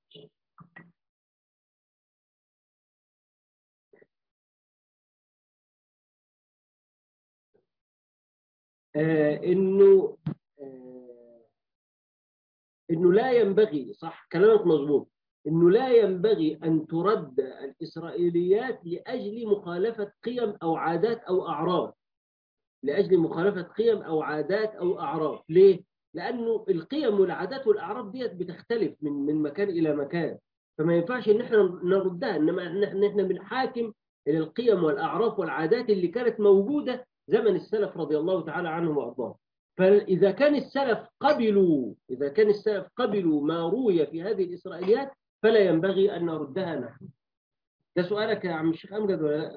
إنه إنه لا ينبغي، صح كلامك مظبوط، إنه لا ينبغي أن ترد الإسرائيليات لأجل مخالفة قيم أو عادات أو أعراف. لأجل مخالفة قيم أو عادات أو أعراف. ليه؟ لأنه القيم والعادات والأعراف ديت بتختلف من مكان إلى مكان، فما ينفعش إن احنا نردها، إنما إحنا بنحاكم إلى القيم والأعراف والعادات اللي كانت موجودة زمن السلف رضي الله تعالى عنهم وأرضاهم. فإذا كان السلف قبلوا ما روي في هذه الإسرائيليات فلا ينبغي أن نردها نحن. ده سؤالك يا عم الشيخ أمجد ولا لا؟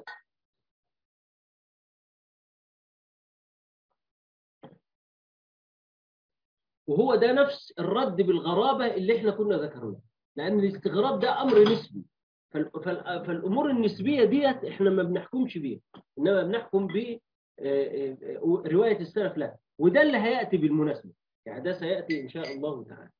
وهو ده نفس الرد بالغرابة اللي احنا كنا ذكرناه، لأن الاستغراب ده أمر نسبي. فالأمور النسبية ديت احنا ما بنحكمش بيها، إنما بنحكم ب رواية السلف لها، وده اللي هيأتي بالمناسبة، يعني ده سيأتي إن شاء الله تعالى.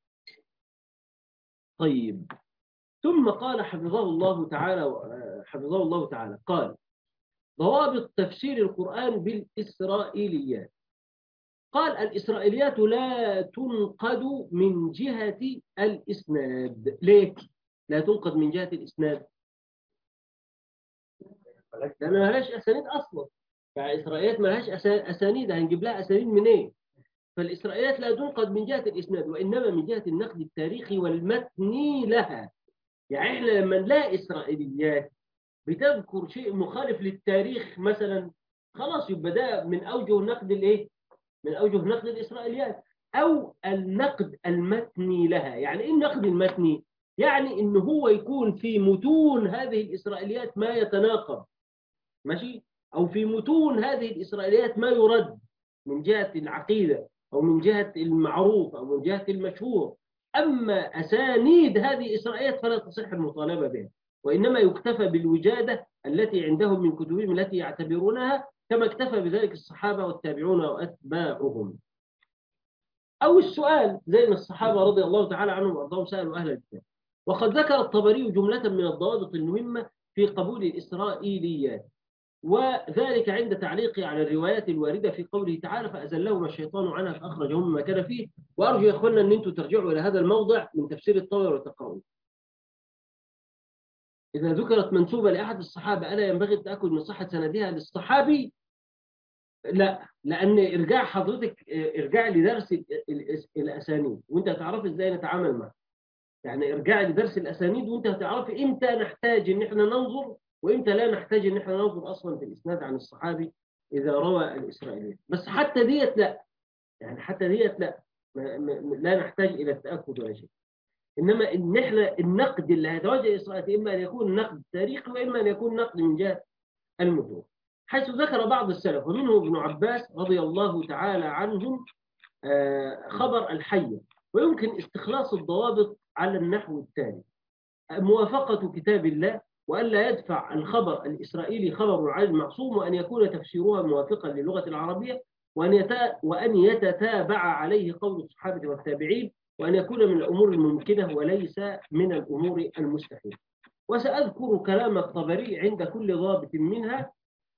طيب. ثم قال حفظه الله تعالى قال: ضوابط تفسير القرآن بالإسرائيليات. قال: الإسرائيليات لا تنقد من جهة الإسناد. ليه؟ لا تنقد من جهة الإسناد؟ لأن ما لهاش أسانيد أصلا. فالإسرائيليات ما لهاش أسانيد، هنجيب لها أسانيد منين؟ فالإسرائيليات لا تنقد من جهة الإسناد، وإنما من جهة النقد التاريخي والمتني لها. يعني إحنا لما نلاقي إسرائيليات بتذكر شيء مخالف للتاريخ مثلا، خلاص يبقى ده من أوجه نقد الإيه؟ من أوجه نقد الإسرائيليات. أو النقد المتني لها. يعني إيه النقد المتني؟ يعني إن هو يكون في متون هذه الإسرائيليات ما يتناقض، ماشي؟ أو في متون هذه الإسرائيليات ما يرد من جهة العقيدة أو من جهة المعروف أو من جهة المشهور. أما أسانيد هذه الإسرائيليات فلا تصح المطالبة بها، وإنما يكتفى بالوجادة التي عندهم من كتبهم التي يعتبرونها، كما اكتفى بذلك الصحابة والتابعون وأتباعهم. أو السؤال زي ما الصحابة رضي الله تعالى عنهم وأرضاهم سألوا أهل الكتاب. وقد ذكر الطبري جملة من الضوابط المهمة في قبول الإسرائيليات، وذلك عند تعليقه على الروايات الواردة في قوله تعالى: فأزلهما الشيطان عنها فأخرجهم مما كان فيه. وأرجو يا أخوانا أن أنتم ترجعوا إلى هذا الموضع من تفسير الطبري وتقرؤوه. إذا ذكرت منسوبة لأحد الصحابة ألا ينبغي التأكد من صحة سندها للصحابي؟ لا، لأن إرجاع حضرتك إرجاع لدرس الأسانيد وأنت هتعرف إزاي نتعامل معه. يعني إرجاع لدرس الأسانيد وأنت هتعرف إمتى نحتاج إن إحنا ننظر وإمتى لا نحتاج إن إحنا ننظر أصلا في الإسناد عن الصحابي إذا روى الإسرائيليين. بس حتى ديت لا، يعني حتى ديت لا، لا نحتاج إلى التأكد ولا شيء. إنما إن إحنا النقد اللي هيتوجه الإسرائيلي إما أن يكون نقد تاريخي وإما أن يكون نقد من جهة المتون، حيث ذكر بعض السلف ومنه ابن عباس رضي الله تعالى عنهم خبر الحية. ويمكن استخلاص الضوابط على النحو التالي: موافقة كتاب الله، وألا يدفع الخبر الإسرائيلي خبر عن المعصوم، وأن يكون تفسيرها موافقا للغة العربية، وأن يتتابع عليه قول الصحابة والتابعين، وأن يكون من الأمور الممكنة وليس من الأمور المستحيلة. وسأذكر كلام الطبري عند كل ضابط منها.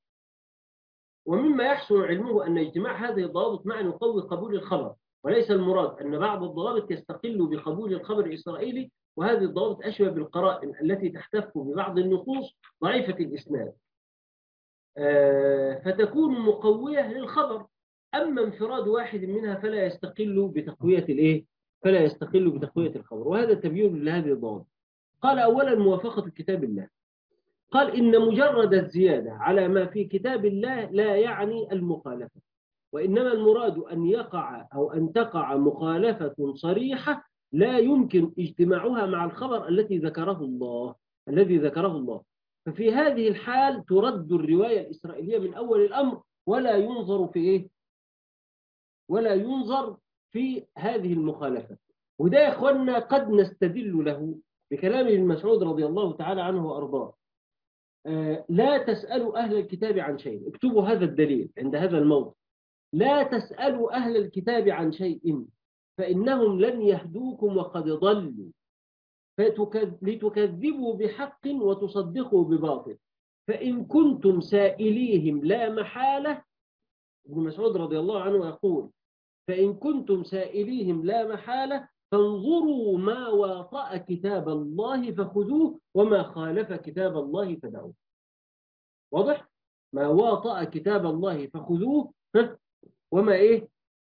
ومما يحسن علمه أن اجتماع هذه الضوابط معا يقوي قبول الخبر، وليس المراد أن بعض الضوابط يستقل بقبول الخبر الإسرائيلي، وهذه الضوابط أشبه بالقرائن التي تحتف ببعض النصوص ضعيفة الإسناد فتكون مقوية للخبر. أما انفراد واحد منها فلا يستقل بتقوية الإيه؟ فلا يستقل بتقوية الخبر، وهذا تبيين لهذه الضوابط. قال أولا موافقة كتاب الله. قال إن مجرد الزيادة على ما في كتاب الله لا يعني المخالفة، وإنما المراد أن يقع أو أن تقع مخالفة صريحة لا يمكن اجتماعها مع الخبر الذي ذكره الله. ففي هذه الحال ترد الرواية الإسرائيلية من أول الأمر، ولا ينظر في إيه؟ ولا ينظر في هذه المخالفة. وده يا إخواننا قد نستدل له بكلام ابن مسعود رضي الله تعالى عنه وأرضاه: لا تسألوا أهل الكتاب عن شيء. اكتبوا هذا الدليل عند هذا الموضع: لا تسألوا أهل الكتاب عن شيء فإنهم لن يهدوكم وقد ضلوا لتكذبوا بحق وتصدقوا بباطل، فإن كنتم سائليهم لا محالة. ابن مسعود رضي الله عنه يقول: فإن كنتم سائليهم لا محالة فانظروا ما واطأ كتاب الله فخذوه وما خالف كتاب الله فدعوه. واضح؟ ما واطأ كتاب الله فخذوه وما إيه؟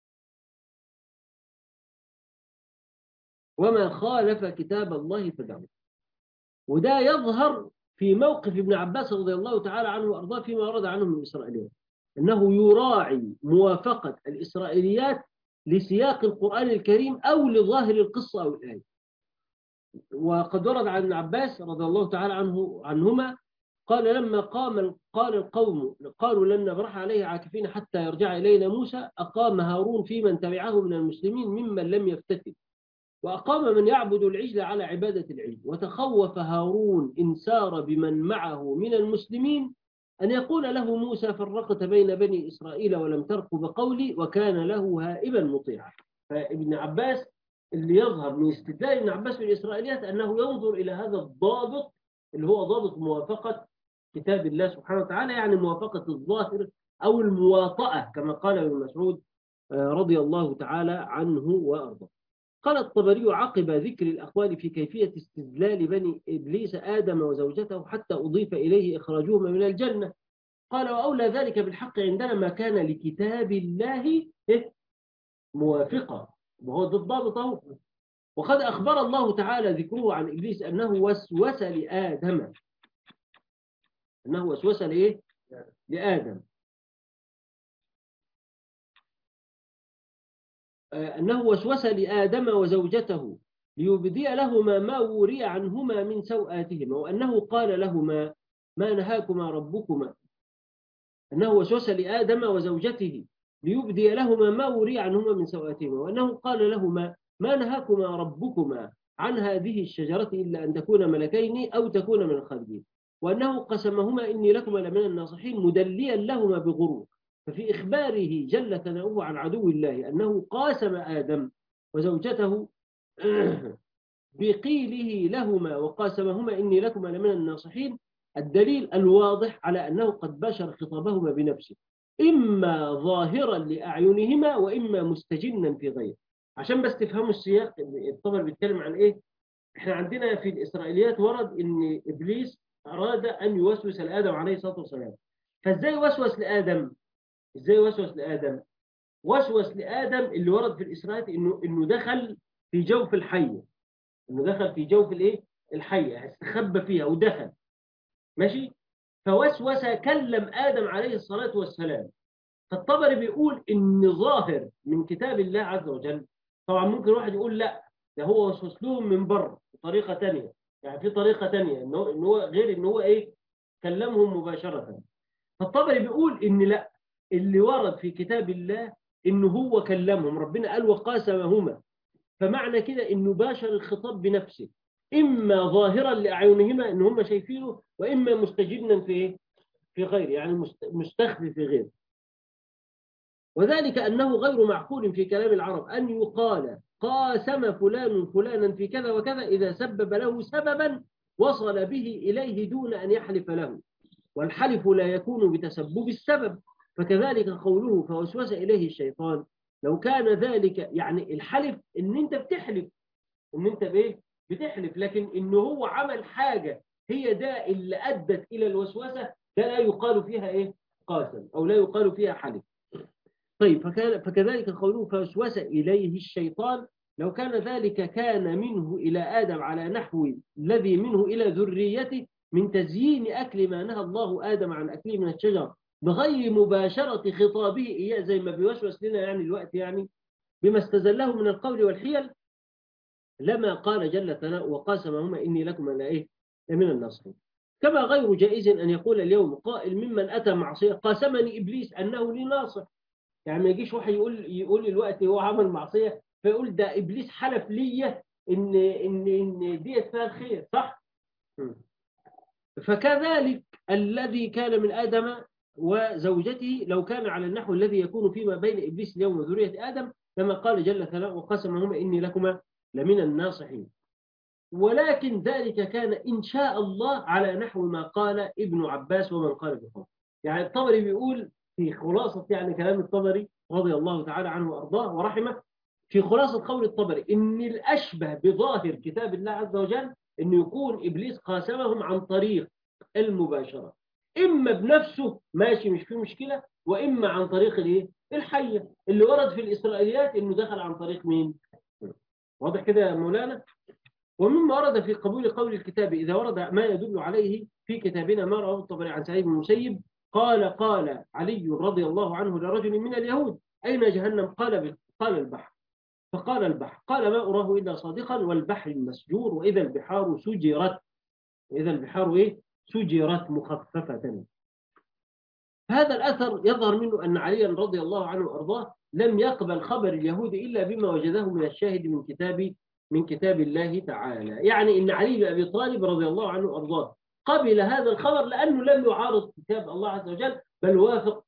وما خالف كتاب الله فدعوه. وده يظهر في موقف ابن عباس رضي الله تعالى عنه وأرضاه فيما ورد عنه من الإسرائيليات، أنه يراعي موافقة الإسرائيليات لسياق القرآن الكريم أو لظاهر القصة أو الآية. وقد ورد عن ابن عباس رضي الله تعالى عنهما قال: لما قال القوم قالوا لن نبرح عليه عاكفين حتى يرجع إلينا موسى، أقام هارون في من تبعه من المسلمين ممن لم يفتتن، وأقام من يعبد العجل على عبادة العجل، وتخوف هارون إن سار بمن معه من المسلمين أن يقول له موسى: فرقت بين بني إسرائيل ولم ترقب قولي، وكان له هائبا مطيعا. فابن عباس اللي يظهر من استدلال ابن عباس بالإسرائيليات أنه ينظر إلى هذا الضابط اللي هو ضابط موافقة كتاب الله سبحانه وتعالى، يعني موافقة الظاهر أو المواطأة كما قال ابن مسعود رضي الله تعالى عنه وأرضاه. قال الطبري عقب ذكر الأقوال في كيفية استدلال بني إبليس آدم وزوجته حتى أضيف إليه إخراجهما من الجنة، قال: وأولى ذلك بالحق عندنا ما كان لكتاب الله موافقة، وهو ضد ضابطه. وقد أخبر الله تعالى ذكره عن إبليس أنه وسوس لآدم، أنه وسوس لآدم، أنه وسوس لآدم وزوجته ليبدي لهما ما وري عنهما من سوآتهما، وأنه قال لهما: ما نهاكما ربكما. أنه وسوس لآدم وزوجته ليبدي لهما ما وري عنهما من سوآتهما، وأنه قال لهما: ما نهاكما ربكما عن هذه الشجرة إلا أن تكونا ملكين أو تكونا من الخالدين، وأنه قسمهما إني لكما لمن الناصحين مدليا لهما بغرور. ففي إخباره جل ثناؤه عن عدو الله أنه قاسم آدم وزوجته بقيله لهما وقاسمهما إني لكما لمن الناصحين الدليل الواضح على أنه قد باشر خطابهما بنفسه، إما ظاهرا لأعينهما وإما مستجنا في غيره. عشان بس تفهموا السياق الطبر بيتكلم عن إيه. إحنا عندنا في الإسرائيليات ورد إن إبليس أراد أن يوسوس لآدم عليه الصلاة والسلام. فإزاي وسوس لآدم؟ وسوس لآدم اللي ورد في الإسرائيليات إنه دخل في جوف الحية، الحية استخبى فيها ودخل ماشي، فوسوس كلم آدم عليه الصلاة والسلام. فالطبري بيقول إن ظاهر من كتاب الله عز وجل، طبعا ممكن واحد يقول لا ده هو وسوس لهم من بره بطريقة تانية، يعني في طريقة تانية إن هو غير إن هو كلمهم مباشرة. فالطبري بيقول إن لا، اللي ورد في كتاب الله إنه هو كلمهم، ربنا قال وقاسمهما، فمعنى كده إنه باشر الخطاب بنفسه، إما ظاهرا لأعينهما إن هم شايفينه، وإما مستجدنا في غيره، يعني مستخفي في غيره. وذلك أنه غير معقول في كلام العرب أن يقال قاسم فلان فلانا في كذا وكذا إذا سبب له سببا وصل به إليه دون أن يحلف له، والحلف لا يكون بتسبب السبب. فكذلك قوله فوسوس إليه الشيطان، لو كان ذلك يعني الحلف إن أنت بتحلف، لكن إنه هو عمل حاجة هي ده اللي أدت إلى الوسوسة، ده لا يقال فيها قاسم أو لا يقال فيها حلف. طيب فكذلك قوله فوسوس إليه الشيطان، لو كان ذلك كان منه إلى آدم على نحو الذي منه إلى ذريته من تزيين أكل ما نهى الله آدم عن أكله من الشجر بغير مباشرة خطابه إياه، زي ما بيوسوس لنا يعني الوقت يعني بما استزله من القول والحيل، لما قال جل ثناؤه وقاسمهما إني لكم أنا إيه لمن الناصحين. كما غير جائز أن يقول اليوم قائل ممن أتى معصية قاسمني إبليس أنه لي ناصح. يعني ما يجيش واحد يقول الوقت هو عمل معصية فيقول ده إبليس حلف لي إن ديت فيها الخير، صح؟ فكذلك الذي كان من آدم وزوجته لو كان على النحو الذي يكون فيما بين إبليس اليوم وذرية آدم، كما قال جل ثناؤه وقسمهما إني لكما لمن الناصحين. ولكن ذلك كان إن شاء الله على نحو ما قال ابن عباس ومن قال بقول. يعني الطبري بيقول في خلاصة يعني كلام الطبري رضي الله تعالى عنه وأرضاه ورحمه، في خلاصة قول الطبري إن الأشبه بظاهر كتاب الله عز وجل إن يكون إبليس قاسمهم عن طريق المباشرة، إما بنفسه ماشي مش فيه مشكلة، وإما عن طريق الإيه؟ الحية اللي ورد في الإسرائيليات إنه دخل عن طريق مين؟ واضح كده يا مولانا؟ ومما ورد في قبول قول الكتاب إذا ورد ما يدل عليه في كتابنا ما رواه الطبري عن سعيد بن المسيب قال علي رضي الله عنه لرجل من اليهود أين جهنم؟ قال البحر. فقال البحر قال ما أراه إلا صادقا والبحر المسجور وإذا البحار سجرت. إذا البحار إيه؟ سجرت مخففة. هذا الأثر يظهر منه أن عليا رضي الله عنه وأرضاه لم يقبل خبر اليهود إلا بما وجده من الشاهد من كتاب الله تعالى. يعني إن علي بن أبي طالب رضي الله عنه وأرضاه قبل هذا الخبر لأنه لم يعارض كتاب الله عز وجل، بل وافق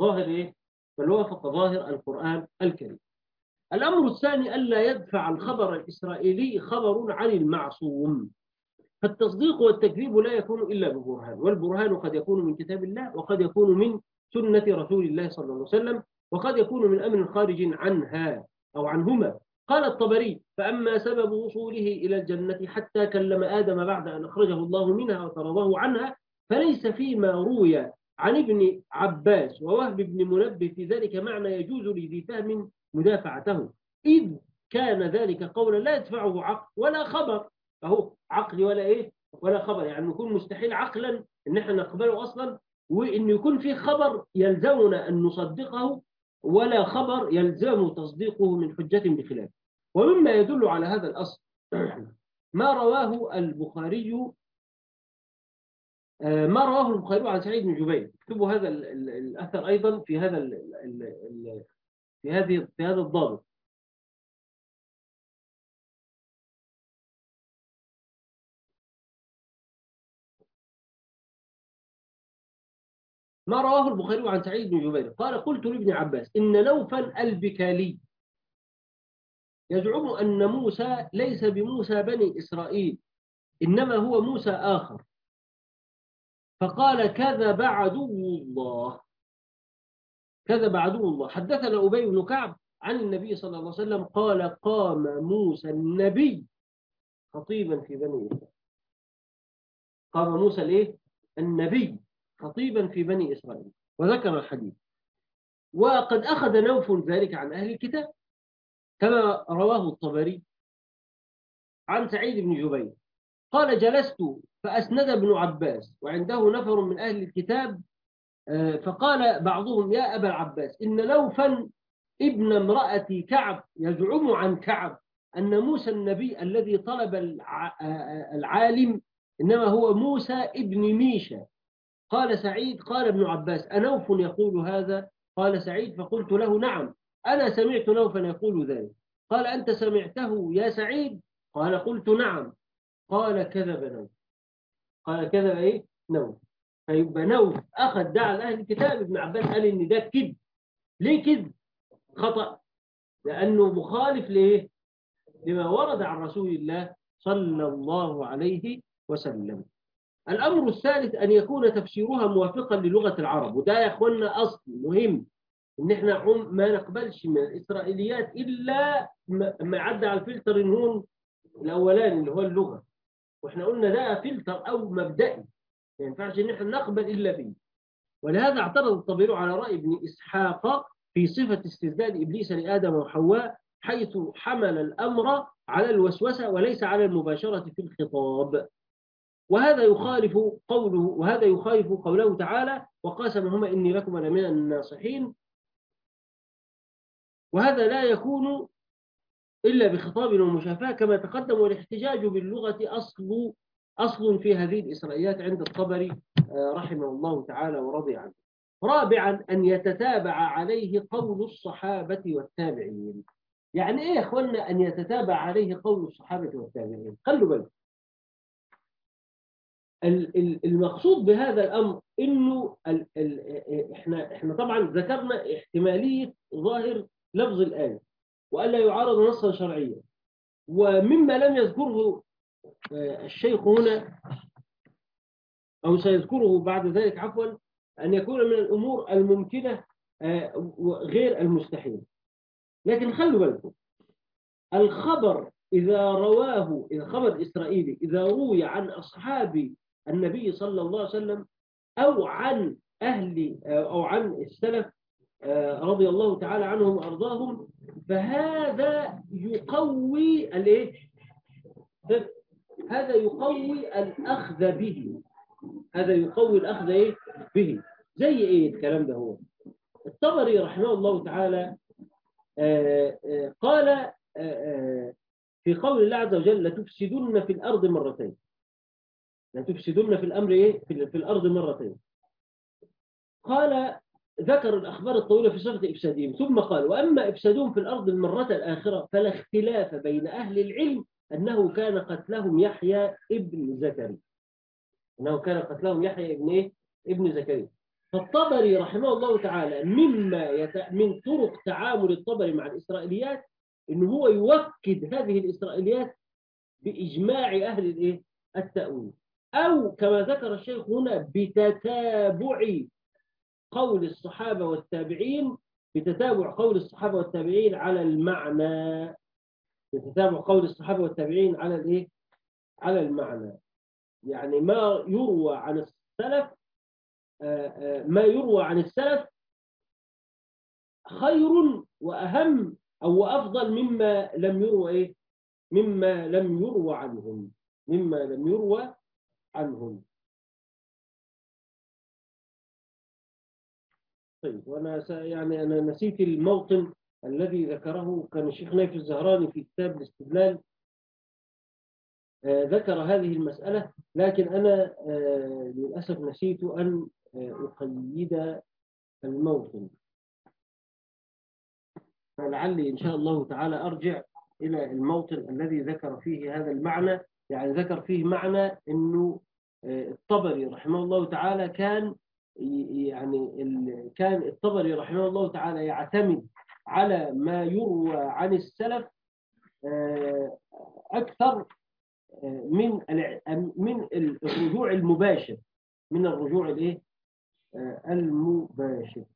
ظاهر القرآن الكريم. الأمر الثاني ألا يدفع الخبر الإسرائيلي خبر عن المعصوم، فالتصديق والتكذيب لا يكون إلا ببرهان، والبرهان قد يكون من كتاب الله وقد يكون من سنة رسول الله صلى الله عليه وسلم وقد يكون من أمر خارج عنها أو عنهما. قال الطبري فأما سبب وصوله إلى الجنة حتى كلم آدم بعد أن أخرجه الله منها وطرده عنها فليس فيما روي عن ابن عباس ووهب بن منبه في ذلك معنى يجوز لذي فهم مدافعته، إذ كان ذلك قولا لا يدفعه عقل ولا خبر. أهو عقل ولا خبر، يعني يكون مستحيل عقلا إن احنا نقبله أصلا، وإن يكون في خبر يلزمنا أن نصدقه ولا خبر يلزم تصديقه من حجة بخلاف. ومما يدل على هذا الأصل ما رواه البخاري عن سعيد بن جبير. اكتبوا هذا الأثر أيضا في هذا الضابط. ما رواه البخاري عن سعيد بن جبير قال قلت لابن عباس إن نوفا البكالي يزعم أن موسى ليس بموسى بني إسرائيل إنما هو موسى آخر، فقال كذب عدو الله. حدثنا أبي بن كعب عن النبي صلى الله عليه وسلم قال قام موسى النبي خطيبا في بني إسرائيل. قام موسى النبي خطيبا في بني إسرائيل، وذكر الحديث. وقد أخذ نوف ذلك عن أهل الكتاب كما رواه الطبري عن سعيد بن جبير قال جلست فأسند ابن عباس وعنده نفر من أهل الكتاب فقال بعضهم يا أبا العباس إن نوفا ابن امرأة كعب يزعم عن كعب أن موسى النبي الذي طلب العالم إنما هو موسى ابن ميشا. قال سعيد قال ابن عباس أنوف يقول هذا؟ قال سعيد فقلت له نعم أنا سمعت نوفا يقول ذلك. قال أنت سمعته يا سعيد؟ قال قلت نعم. قال كذب نوف. قال كذب نوف. فيبقى نوف أخذ دعا أهل الكتاب، ابن عباس قال إن ده كذب. ليه كذب؟ خطأ، لأنه مخالف لما ورد عن رسول الله صلى الله عليه وسلم. الأمر الثالث أن يكون تفسيرها موافقا للغة العرب، وده يا أخوانا أصل مهم إن إحنا ما نقبلش من الإسرائيليات إلا ما عدى على الفلتر النون الأولاني اللي هو اللغة، وإحنا قلنا ده فلتر أو مبدئي ما ينفعش إن إحنا نقبل إلا فيه. ولهذا اعترض الطبري على رأي ابن إسحاق في صفة استرداد إبليس لآدم وحواء، حيث حمل الأمر على الوسوسة وليس على المباشرة في الخطاب. وهذا يخالف قوله تعالى: وقاسمهما إني لكما لمن الناصحين. وهذا لا يكون إلا بخطاب ومشافهة كما تقدم، والاحتجاج باللغة أصل في هذه الإسرائيليات عند الطبري رحمه الله تعالى ورضي عنه. رابعا، أن يتتابع عليه قول الصحابة والتابعين. يعني إيه يا أخوانا أن يتتابع عليه قول الصحابة والتابعين؟ خلوا بالكم، المقصود بهذا الأمر إنه إحنا طبعا ذكرنا احتمالية ظاهر لفظ الآية وألا يعارض نصا شرعيا. ومما لم يذكره الشيخ هنا أو سيذكره بعد ذلك عفوا، أن يكون من الأمور الممكنة غير المستحيل. لكن خلوا بالكم، الخبر إذا خبر إسرائيلي إذا روي عن أصحاب النبي صلى الله عليه وسلم أو عن أو عن السلف رضي الله تعالى عنهم وأرضاهم، فهذا يقوي هذا يقوي الأخذ به. هذا يقوي الأخذ به. زي إيه الكلام ده؟ هو الطبري رحمه الله تعالى قال في قول الله عز وجل: لتفسدن في الأرض مرتين. لتفسدن في الأمر في الأرض مرتين. قال ذكر الأخبار الطويلة في صفة إفسادهم، ثم قال: وأما إفسادهم في الأرض المرة الآخرة فلا اختلاف بين أهل العلم أنه كان قتلهم يحيى ابن زكريا. أنه كان قتلهم يحيى ابن زكريا. فالطبري رحمه الله تعالى من طرق تعامل الطبري مع الإسرائيليات إنه هو يوكد هذه الإسرائيليات بإجماع أهل التأويل، أو كما ذكر الشيخ هنا بتتابع قول الصحابة والتابعين، بتتابع قول الصحابة والتابعين على المعنى. بتتابع قول الصحابة والتابعين على المعنى. يعني ما يروى عن السلف خير وأهم أو أفضل مما لم يروى عنهم. طيب، أنا نسيت الموطن الذي ذكره كان الشيخ نايف الزهراني في كتاب الاستدلال، ذكر هذه المسألة، لكن أنا للأسف نسيت أن أقيد الموطن. فلعلي إن شاء الله تعالى أرجع إلى الموطن الذي ذكر فيه هذا المعنى. يعني ذكر فيه معنى أنه الطبري رحمه الله تعالى كان الطبري رحمه الله تعالى يعتمد على ما يروى عن السلف أكثر من الرجوع المباشر، المباشر.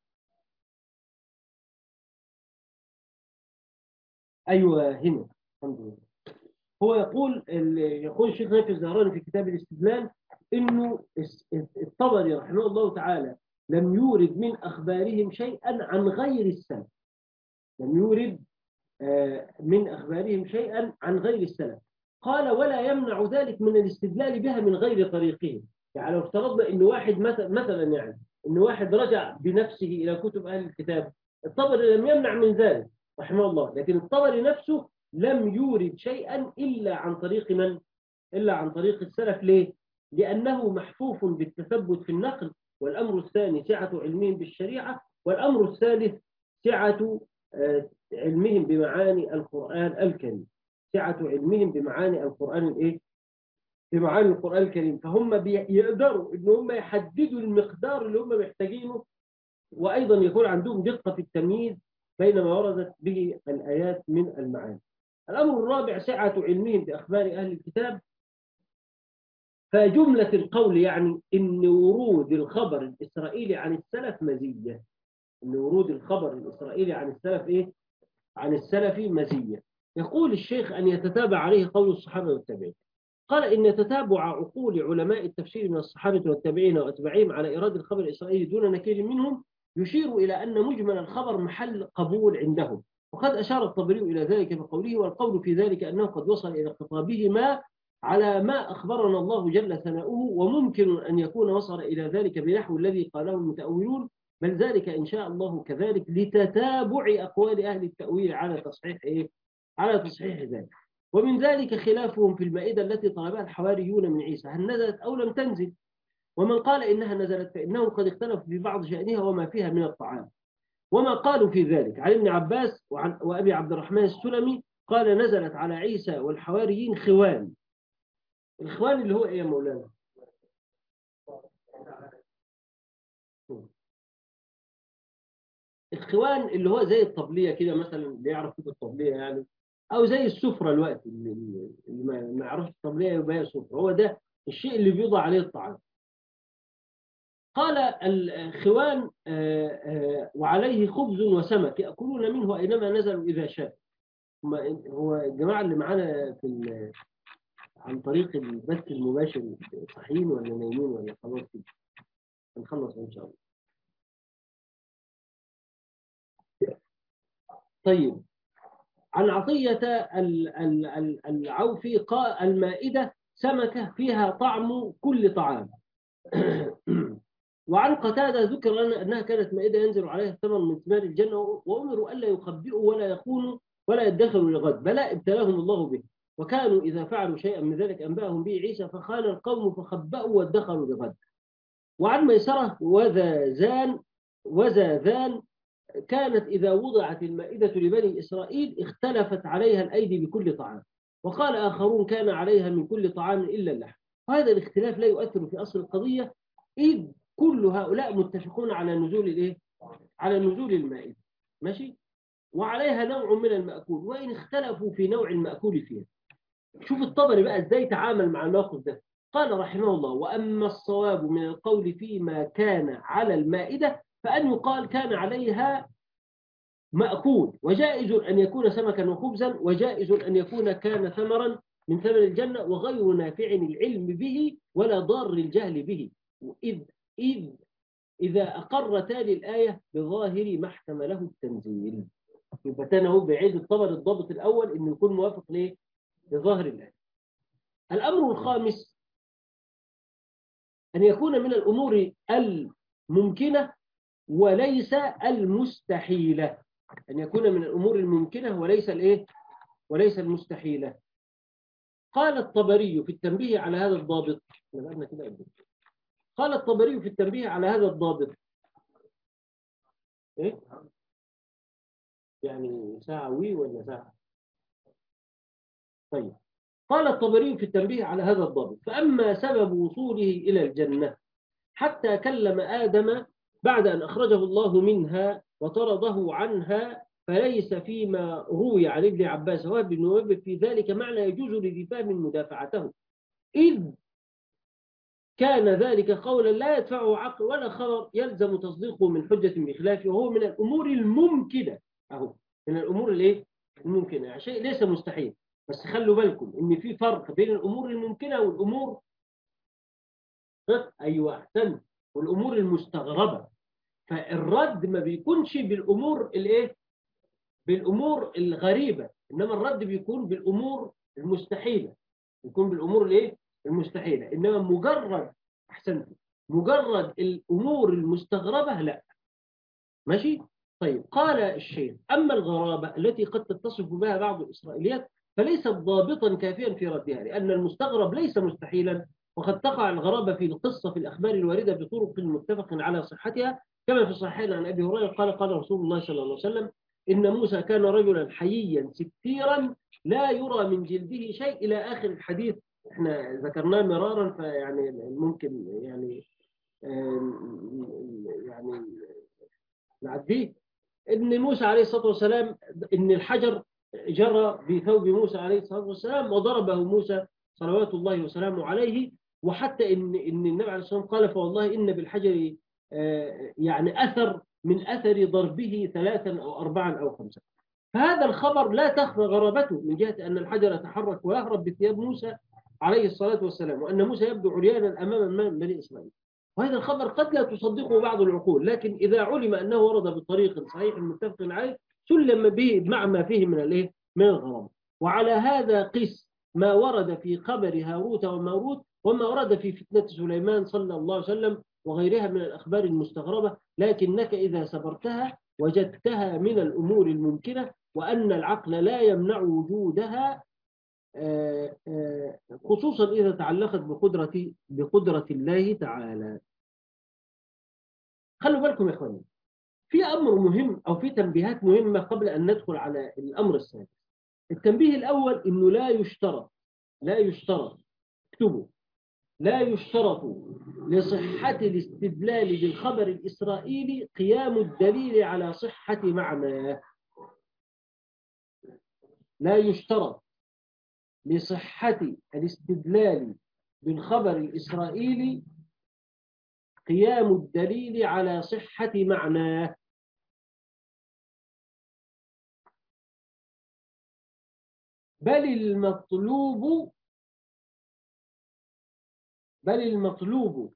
أيوة، هنا الحمد لله. هو يقول الشيخ نايف الزهراني في كتاب الاستدلال إنه الطبري رحمه الله تعالى لم يورد من أخبارهم شيئا عن غير السلف. لم يورد من أخبارهم شيئا عن غير السلف. قال: ولا يمنع ذلك من الاستدلال بها من غير طريقهم. يعني لو افترضنا إن واحد مثلا إن واحد رجع بنفسه إلى كتب أهل الكتاب، الطبري لم يمنع من ذلك رحمه الله، لكن الطبري نفسه لم يورد شيئا إلا عن طريق من؟ إلا عن طريق السلف. ليه؟ لأنه محفوف بالتثبت في النقل، والأمر الثاني سعة علمهم بالشريعة، والأمر الثالث سعة علمهم بمعاني القرآن الكريم. سعة علمهم بمعاني القرآن بمعاني القرآن الكريم. فهم يقدروا إن هم يحددوا المقدار اللي هم محتاجينه، وأيضا يكون عندهم دقة في التمييز بين ما وردت به الآيات من المعاني. الأمر الرابع سعة علمهم بأخبار أهل الكتاب. فجملة القول يعني إن ورود الخبر الإسرائيلي عن السلف مزية. إن ورود الخبر الإسرائيلي عن السلف مزية. يقول الشيخ: أن يتتابع عليه قول الصحابة والتابعين. قال: إن تتابع عقول علماء التفسير من الصحابة والتابعين وأتباعهم على إيراد الخبر الإسرائيلي دون نكير منهم يشير إلى أن مجمل الخبر محل قبول عندهم. وقد أشار الطبري إلى ذلك بقوله: والقول في ذلك أنه قد وصل إلى خطابه ما على ما أخبرنا الله جل ثناؤه، وممكن أن يكون وصل إلى ذلك بنحو الذي قاله المتأولون، بل ذلك إن شاء الله كذلك لتتابع أقوال أهل التأويل على تصحيح ذلك. ومن ذلك خلافهم في المائدة التي طلبها الحواريون من عيسى، هل نزلت أو لم تنزل؟ ومن قال إنها نزلت فإنهم قد اختلفوا في بعض شأنها وما فيها من الطعام. وما قالوا في ذلك عن ابن عباس وأبي عبد الرحمن السلمي قال: نزلت على عيسى والحواريين خوان. الخوان اللي هو إيه يا مولانا؟ الخوان اللي هو زي الطبلية كده مثلا، اللي يعرف كيف الطبلية يعني، أو زي السفرة الوقت اللي ما يعرفش الطبلية يبقى هي سفرة، هو ده الشيء اللي بيوضع عليه الطعام. قال الخوان وعليه خبز وسمك يأكلون منه أينما نزلوا إذا شاء. هو الجماعة اللي معانا عن طريق البث المباشر صحيين ولا نايمين ولا خلاص كده؟ هنخلص إن شاء الله. طيب، عن عطية العوفي قال: المائدة سمكة فيها طعم كل طعام. وعن قتادة ذكر لنا أنها كانت مائدة ينزل عليها الثمن من ثمار الجنة، وأمروا ألا يخبئوا ولا يخونوا ولا يدخروا لغد، بل ابتلاهم الله به، وكانوا إذا فعلوا شيئا من ذلك أنبأهم به عيسى فخان القوم فخبأوا وادخروا لغد. وعن ميسرة وزاذان كانت إذا وضعت المائدة لبني إسرائيل اختلفت عليها الأيدي بكل طعام، وقال آخرون كان عليها من كل طعام إلا اللحم. وهذا الاختلاف لا يؤثر في أصل القضية، إذ كل هؤلاء متفقون على نزول على نزول المائدة، ماشي، وعليها نوع من المأكول، وإن اختلفوا في نوع المأكول فيها. شوف الطبري بقى ازاي تعامل مع الموقف ده. قال رحمه الله: وأما الصواب من القول فيما كان على المائدة فأن يقال كان عليها مأكول، وجائز أن يكون سمكا وخبزا، وجائز أن يكون كان ثمرا من ثمر الجنة، وغير نافع العلم به ولا ضار الجهل به، إذا أقر تالي الآية بظاهر ما احتمله التنزيل. يبقى تاني هو بعيد الطبر الضابط الأول إنه يكون موافق ليه؟ لظاهر الآية. الأمر الخامس أن يكون من الأمور الممكنة وليس المستحيلة. أن يكون من الأمور الممكنة وليس المستحيلة. قال الطبري في التنبيه على هذا الضابط، قال الطبري في التنبيه على هذا الضابط إيه؟ يعني ساعة ولا ساعة؟ طيب، قال الطبري في التنبيه على هذا الضابط: فأما سبب وصوله إلى الجنة حتى كلم آدم بعد أن أخرجه الله منها وطرده عنها، فليس فيما روي عن ابن عباس وابن نويبة في ذلك معنى يجوز لذي فهم مدافعته، إذ كان ذلك قولا لا يدفعه عقل ولا خبر يلزم تصديقه من حجة بخلافه، وهو من الأمور الممكنة. أهو من الأمور الممكنة، يعني شيء ليس مستحيل. بس خلوا بالكم إن في فرق بين الأمور الممكنة والأمور أحسن والأمور المستغربة. فالرد ما بيكونش بالأمور الغريبة، إنما الرد بيكون بالأمور المستحيلة، المستحيلة. إنما مجرد الأمور المستغربة لا. ماشي. طيب، قال الشيخ: أما الغرابة التي قد تتصف بها بعض الإسرائيليات فليست ضابطا كافيا في ردها، لأن المستغرب ليس مستحيلا، وقد تقع الغرابة في القصة في الأخبار الواردة بطرق متفق على صحتها، كما في الصحيحين عن أبي هريرة قال رسول الله صلى الله عليه وسلم: إن موسى كان رجلا حييا ستيرا لا يرى من جلده شيء، إلى آخر الحديث. احنا ذكرناه مرارا، فيعني ممكن يعني نعديه. إن موسى عليه الصلاة والسلام، إن الحجر جرى بثوب موسى عليه الصلاة والسلام وضربه موسى صلوات الله وسلامه عليه، وحتى إن النبي عليه الصلاة والسلام قال: فوالله إن بالحجر يعني أثر من أثر ضربه 3 أو 4 أو 5. فهذا الخبر لا تخفى غرابته من جهة أن الحجر يتحرك ويهرب بثياب موسى عليه الصلاة والسلام، وأن موسى يبدو عريانا أمام بني إسرائيل. وهذا الخبر قد لا تصدقه بعض العقول، لكن إذا علم أنه ورد بطريق صحيح متفق عليه سلم به مع ما فيه من الإيه؟ من الغرض. وعلى هذا قس ما ورد في خبر هاروت وماروت وما ورد في فتنة سليمان صلى الله عليه وسلم وغيرها من الأخبار المستغربة، لكنك إذا سبرتها وجدتها من الأمور الممكنة، وأن العقل لا يمنع وجودها، خصوصا إذا تعلقت بقدرة الله تعالى. خلوا بالكم يا إخواني، في أمر مهم أو في تنبيهات مهمة قبل أن ندخل على الأمر الثاني. التنبيه الأول إنه لا يشترط اكتبوا، لا يشترط لصحة الاستدلال بالخبر الإسرائيلي قيام الدليل على صحة معناه. لا يشترط لصحة الاستدلال بالخبر الإسرائيلي قيام الدليل على صحة معناه، بل المطلوب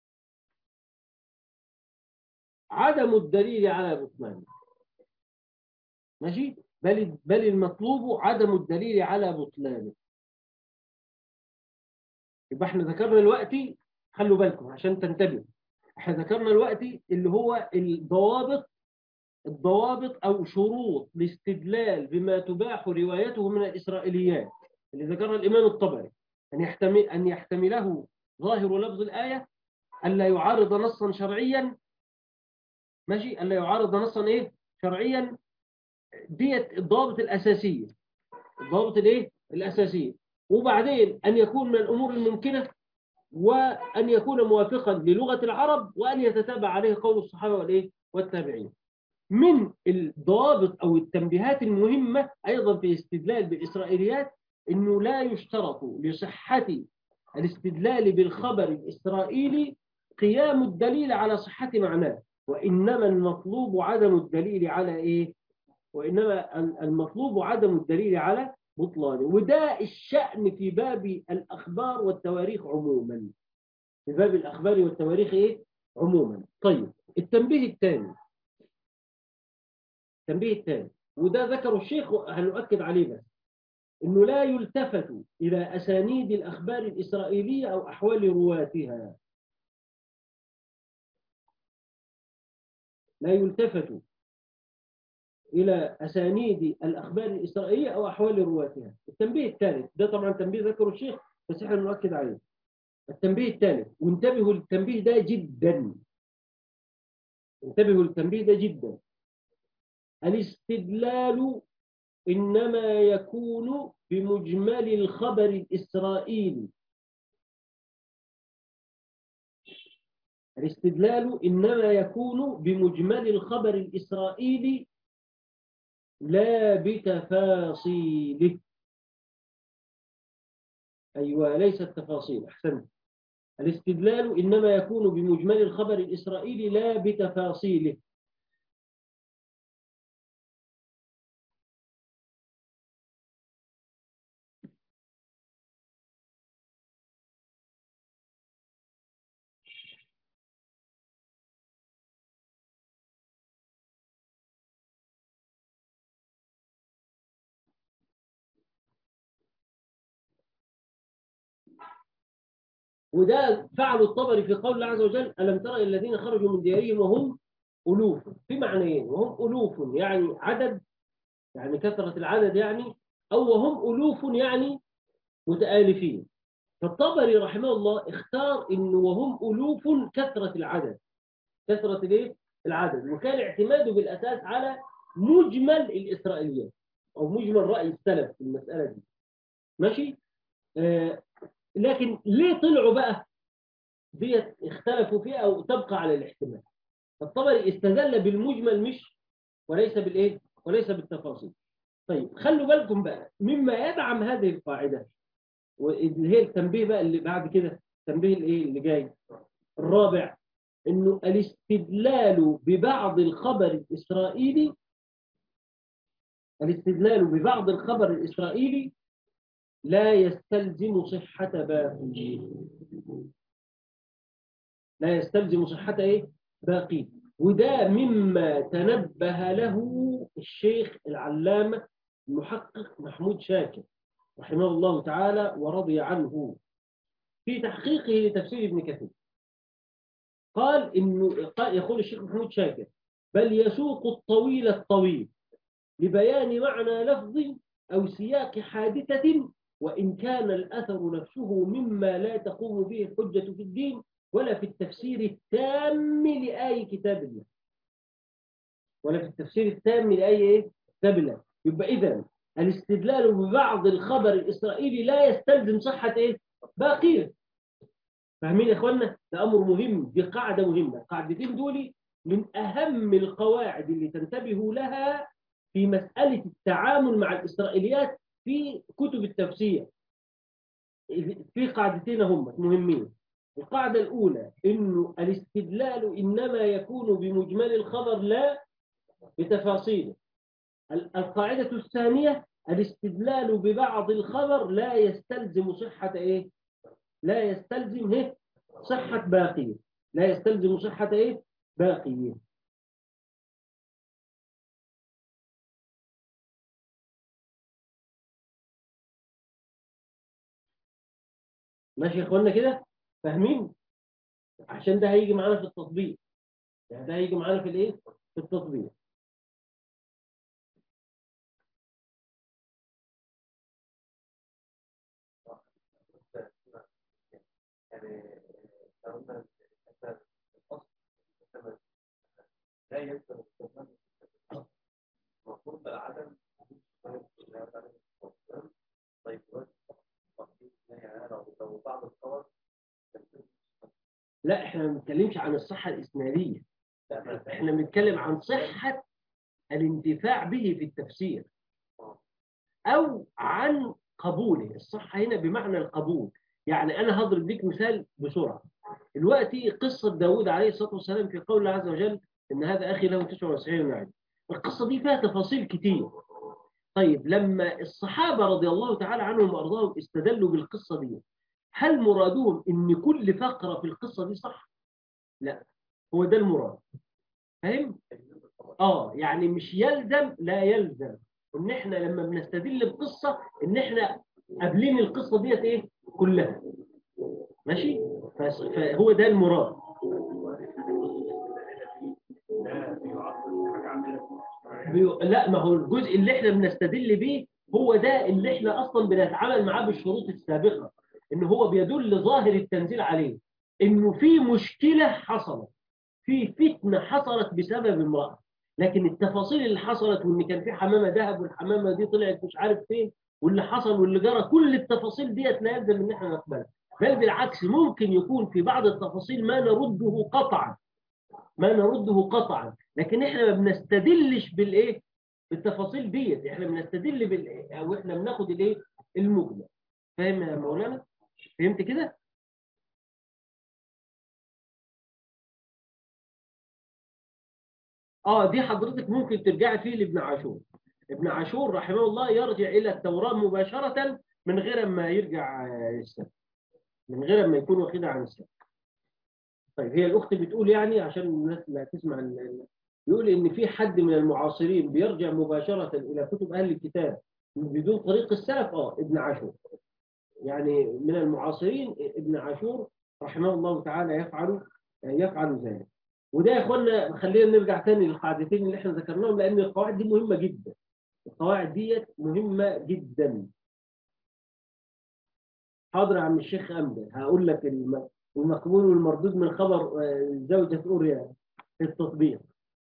عدم الدليل على بطلانه. ماشي؟ بل المطلوب عدم الدليل على بطلانه. يبقى احنا ذكرنا دلوقتي، خلوا بالكم عشان تنتبهوا، احنا ذكرنا دلوقتي اللي هو الضوابط او شروط الاستدلال بما تباح روايته من الاسرائيليات اللي ذكرها الامام الطبري، ان يحتمله ظاهر لفظ الايه، الا يعارض نصا شرعيا. ماشي؟ الا يعارض نصا ايه شرعيا، ديت الضوابط الاساسيه، الضوابط الايه الاساسيه. وبعدين ان يكون من الامور الممكنه، وان يكون موافقا للغه العرب، وان يتتابع عليه قول الصحابه والايه والتابعين. من الضوابط او التنبيهات المهمه ايضا في الاستدلال بالاسرائيليات انه لا يشترط لصحه الاستدلال بالخبر الاسرائيلي قيام الدليل على صحه معناه، وانما المطلوب عدم الدليل على ايه؟ وانما المطلوب عدم الدليل على بطلانه. وده الشأن في باب الاخبار والتواريخ عموما، في باب الاخبار والتواريخ ايه عموما. طيب، التنبيه الثاني وده ذكره الشيخ هنؤكد عليه، بس انه لا يلتفت الى اسانيد الاخبار الاسرائيليه او احوال رواتها. لا يلتفت الى اسانيد الاخبار الاسرائيليه او احوال رواتها. التنبيه الثالث ده طبعا تنبيه ذكره الشيخ بس احنا نؤكد عليه. التنبيه الثالث، وانتبهوا للتنبيه ده جدا، انتبهوا للتنبيه ده جدا، الاستدلال إنما يكون بمجمل الخبر الإسرائيلي. الاستدلال إنما يكون بمجمل الخبر الإسرائيلي لا بتفاصيله. أيوة، ليس التفاصيل، أحسنت. الاستدلال إنما يكون بمجمل الخبر الإسرائيلي لا بتفاصيله. وده فعل الطبري في قول الله عز وجل: ألم تر الذين خرجوا من ديارهم وهم ألوف، في معنيين: وهم ألوف يعني عدد، يعني كثرة العدد يعني، أو وهم ألوف يعني متآلفين. فالطبري رحمه الله اختار إنه وهم ألوف كثرة العدد، كثرة الايه؟ العدد، وكان اعتماده بالأساس على مجمل الإسرائيليات أو مجمل رأي السلف في المسألة دي. ماشي؟ لكن ليه طلعوا بقى ديت اختلفوا فيها أو تبقى على الاحتمال. فالطبري استدل بالمجمل مش وليس بالتفاصيل. طيب، خلوا بالكم بقى مما يدعم هذه القاعدة، واللي هي التنبيه بقى اللي بعد كده، التنبيه اللي جاي الرابع، انه الاستدلال ببعض الخبر الإسرائيلي لا يستلزم صحة باقيه. لا يستلزم صحة إيه؟ باقي. وده مما تنبه له الشيخ العلامة المحقق محمود شاكر رحمه الله تعالى ورضي عنه في تحقيقه لتفسير ابن كثير. قال يقول الشيخ محمود شاكر: بل يسوق الطويل لبيان معنى لفظ أو سياق حادثة، وإن كان الأثر نفسه مما لا تقوم به الحجة في الدين ولا في التفسير التام لآي كتاب الله. ولا في التفسير التام لآي كتاب الله. يبقى إذن الاستدلال ببعض الخبر الإسرائيلي لا يستلزم صحة باقيه. فاهمين يا إخوانا؟ ده أمر مهم، دي قاعدة مهمة. القاعدتين دول من أهم القواعد اللي تنتبه لها في مسألة التعامل مع الإسرائيليات في كتب التفسير. في قاعدتين هم مهمين. القاعدة الأولى إنه الاستدلال إنما يكون بمجمل الخبر لا بتفاصيله. القاعدة الثانية: الاستدلال ببعض الخبر لا يستلزم صحة لا يستلزم صحة باقيه. لا يستلزم صحة باقيه. ماشي يا اخوانا كده؟ فاهمين؟ عشان ده هيجي معانا في التطبيق. يعني ده هيجي معانا في في التطبيق. يعني لا يلزم استخدام المفروض العدم. طيب لو بعض الصور. لا احنا ما بنتكلمش عن الصحة الإسنادية، احنا بنتكلم عن صحة الانتفاع به في التفسير أو عن قبوله. الصحة هنا بمعنى القبول. يعني أنا هضرب لك مثال بسرعة. دلوقتي قصة داود عليه الصلاة والسلام في قول الله عز وجل: إن هذا أخي له 99 نعجة. القصة دي فيها تفاصيل كتير. طيب لما الصحابة رضي الله تعالى عنهم وأرضاهم استدلوا بالقصة دي، هل مرادهم إن كل فقرة في القصة دي صح؟ لا، هو ده المراد. فاهم؟ يعني مش يلزم، لا يلزم ان احنا لما بنستدل بقصة ان احنا قابلين القصة ديت كلها. ماشي؟ فهو ده المراد. لا، ما هو الجزء اللي احنا بنستدل بيه هو ده اللي احنا اصلا بنتعامل معاه بالشروط السابقة، ان هو بيدل ظاهر التنزيل عليه انه في مشكلة حصلت، في فتنة حصلت بسبب امرأة. لكن التفاصيل اللي حصلت، وان كان في حمامة ذهب والحمامة دي طلعت مش عارف فين، واللي حصل واللي جرى، كل التفاصيل ديت لا يلزم ان احنا نقبلها. بل بالعكس، ممكن يكون في بعض التفاصيل ما نرده قطعا، لكن احنا ما بنستدلش بالتفاصيل ديت. احنا بنستدل او احنا بناخد المجمل. فاهم يا مولانا؟ فهمت كده؟ دي حضرتك ممكن ترجعي فيه لابن عاشور. ابن عاشور رحمه الله يرجع إلى التوراة مباشرة من غير ما يرجع السبت، من غير ما يكون واخدها عن السبت. طيب هي الأخت بتقول يعني عشان الناس لا تسمع يقول إن في حد من المعاصرين بيرجع مباشرة إلى كتب أهل الكتاب بدون طريق السلف. ابن عاشور يعني من المعاصرين. ابن عاشور رحمه الله تعالى يفعل ذلك. وده يا اخوانا خلينا نرجع تاني للقاعدتين اللي احنا ذكرناهم، لان القواعد دي مهمه جدا. القواعد ديت مهمه جدا. حاضر يا عم الشيخ امجد، هقول لك المقبول والمردود من خبر زوجة اوريا في التطبيق.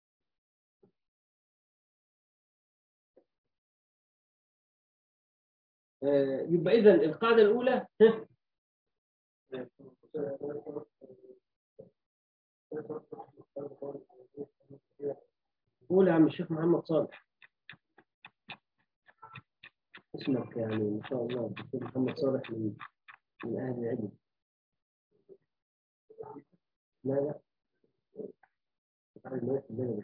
يبقى اذا القاعده الاولى قول يا عم الشيخ محمد صالح. اسمك يعني ما شاء الله الشيخ محمد صالح من اهل العلم. لا لا.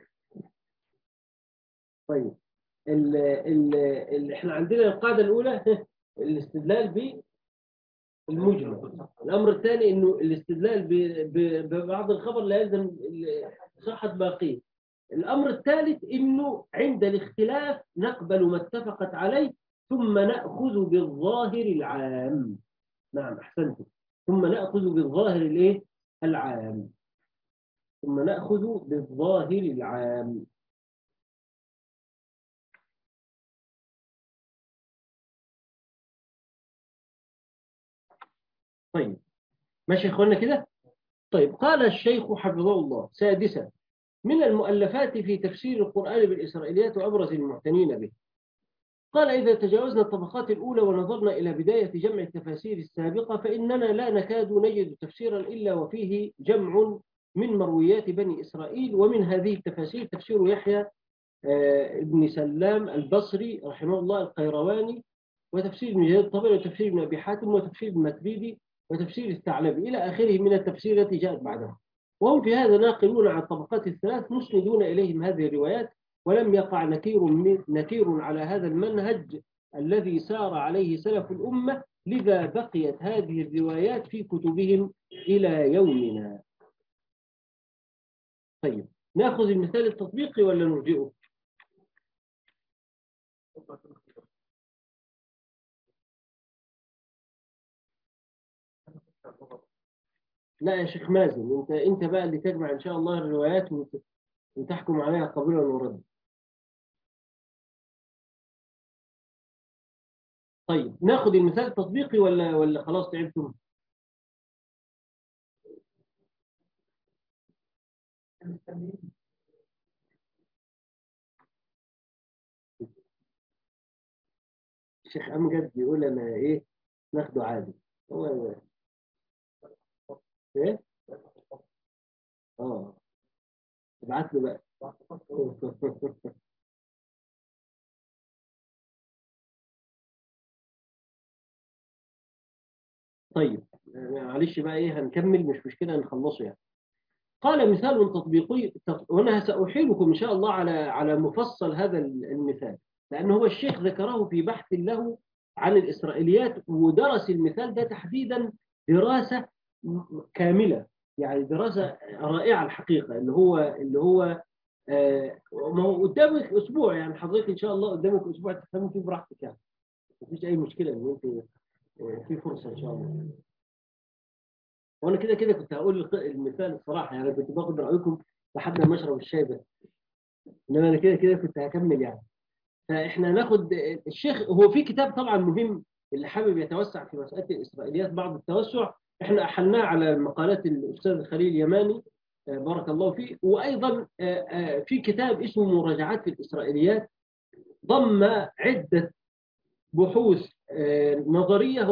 طيب ال ال ال احنا عندنا القاعده الاولى الاستدلال المجمل. الأمر الثاني إنه الاستدلال ببعض الخبر لا يلزم صحة باقيه. الأمر الثالث إنه عند الاختلاف نقبل ما اتفقت عليه ثم نأخذ بالظاهر العام. نعم أحسنتم. ثم نأخذ بالظاهر الإيه؟ العام. ثم نأخذ بالظاهر العام. طيب ماشي يا إخوانا كده. طيب قال الشيخ حفظه الله: سادسا، من المؤلفات في تفسير القرآن بالإسرائيليات وأبرز المعتنين به. قال: إذا تجاوزنا الطبقات الأولى ونظرنا إلى بداية جمع التفاسير السابقة فإننا لا نكاد نجد تفسيرا إلا وفيه جمع من مرويات بني إسرائيل. ومن هذه التفاسير تفسير يحيى ابن سلام البصري رحمه الله القيرواني، وتفسير ابن جرير الطبري، وتفسير ابن أبي حاتم، وتفسير ابن ماتريدي، وتفسير الثعلبي إلى آخره من التفسير التي جاءت بعدها. وهم في هذا ناقلون عن الطبقات الثلاث مسندون إليهم هذه الروايات، ولم يقع نكير على هذا المنهج الذي سار عليه سلف الأمة، لذا بقيت هذه الروايات في كتبهم إلى يومنا. طيب نأخذ المثال التطبيقي ولا نرجئه؟ لا يا شيخ مازن، انت بقى اللي تجمع ان شاء الله الروايات وتحكم عليها قبولا وردا. طيب ناخد المثال التطبيقي ولا خلاص تعبتم؟ الشيخ امجد بيقول انا ايه ناخده عادي. هو ايه؟ اه ابعت له بقى. طيب معلش بقى ايه هنكمل مش مشكله نخلصه يعني. قال: مثال تطبيقي، وانا ساحيلكم ان شاء الله على مفصل هذا المثال، لان هو الشيخ ذكره في بحث له عن الاسرائيليات، ودرس المثال ده تحديدا دراسه كامله، يعني دراسه رائعه الحقيقه. اللي هو ما هو قدامك اسبوع، يعني حضرتك ان شاء الله قدامك اسبوع تفهموا فيه براحتك، يعني مفيش اي مشكله ان انت في فرصه ان شاء الله. وانا كده كده كنت هقول المثال الصراحه، يعني كنت باخد رايكم لحد ما اشرب الشاي بس، انما انا كده كده كنت هكمل يعني. فاحنا ناخد الشيخ، هو في كتاب طبعا مهم، اللي حابب يتوسع في مساله الاسرائيليات بعض التوسع احنا احلناه على مقالات الاستاذ خليل اليماني بارك الله فيه. وايضا في كتاب اسمه مراجعات في الاسرائيليات، ضم عده بحوث نظريه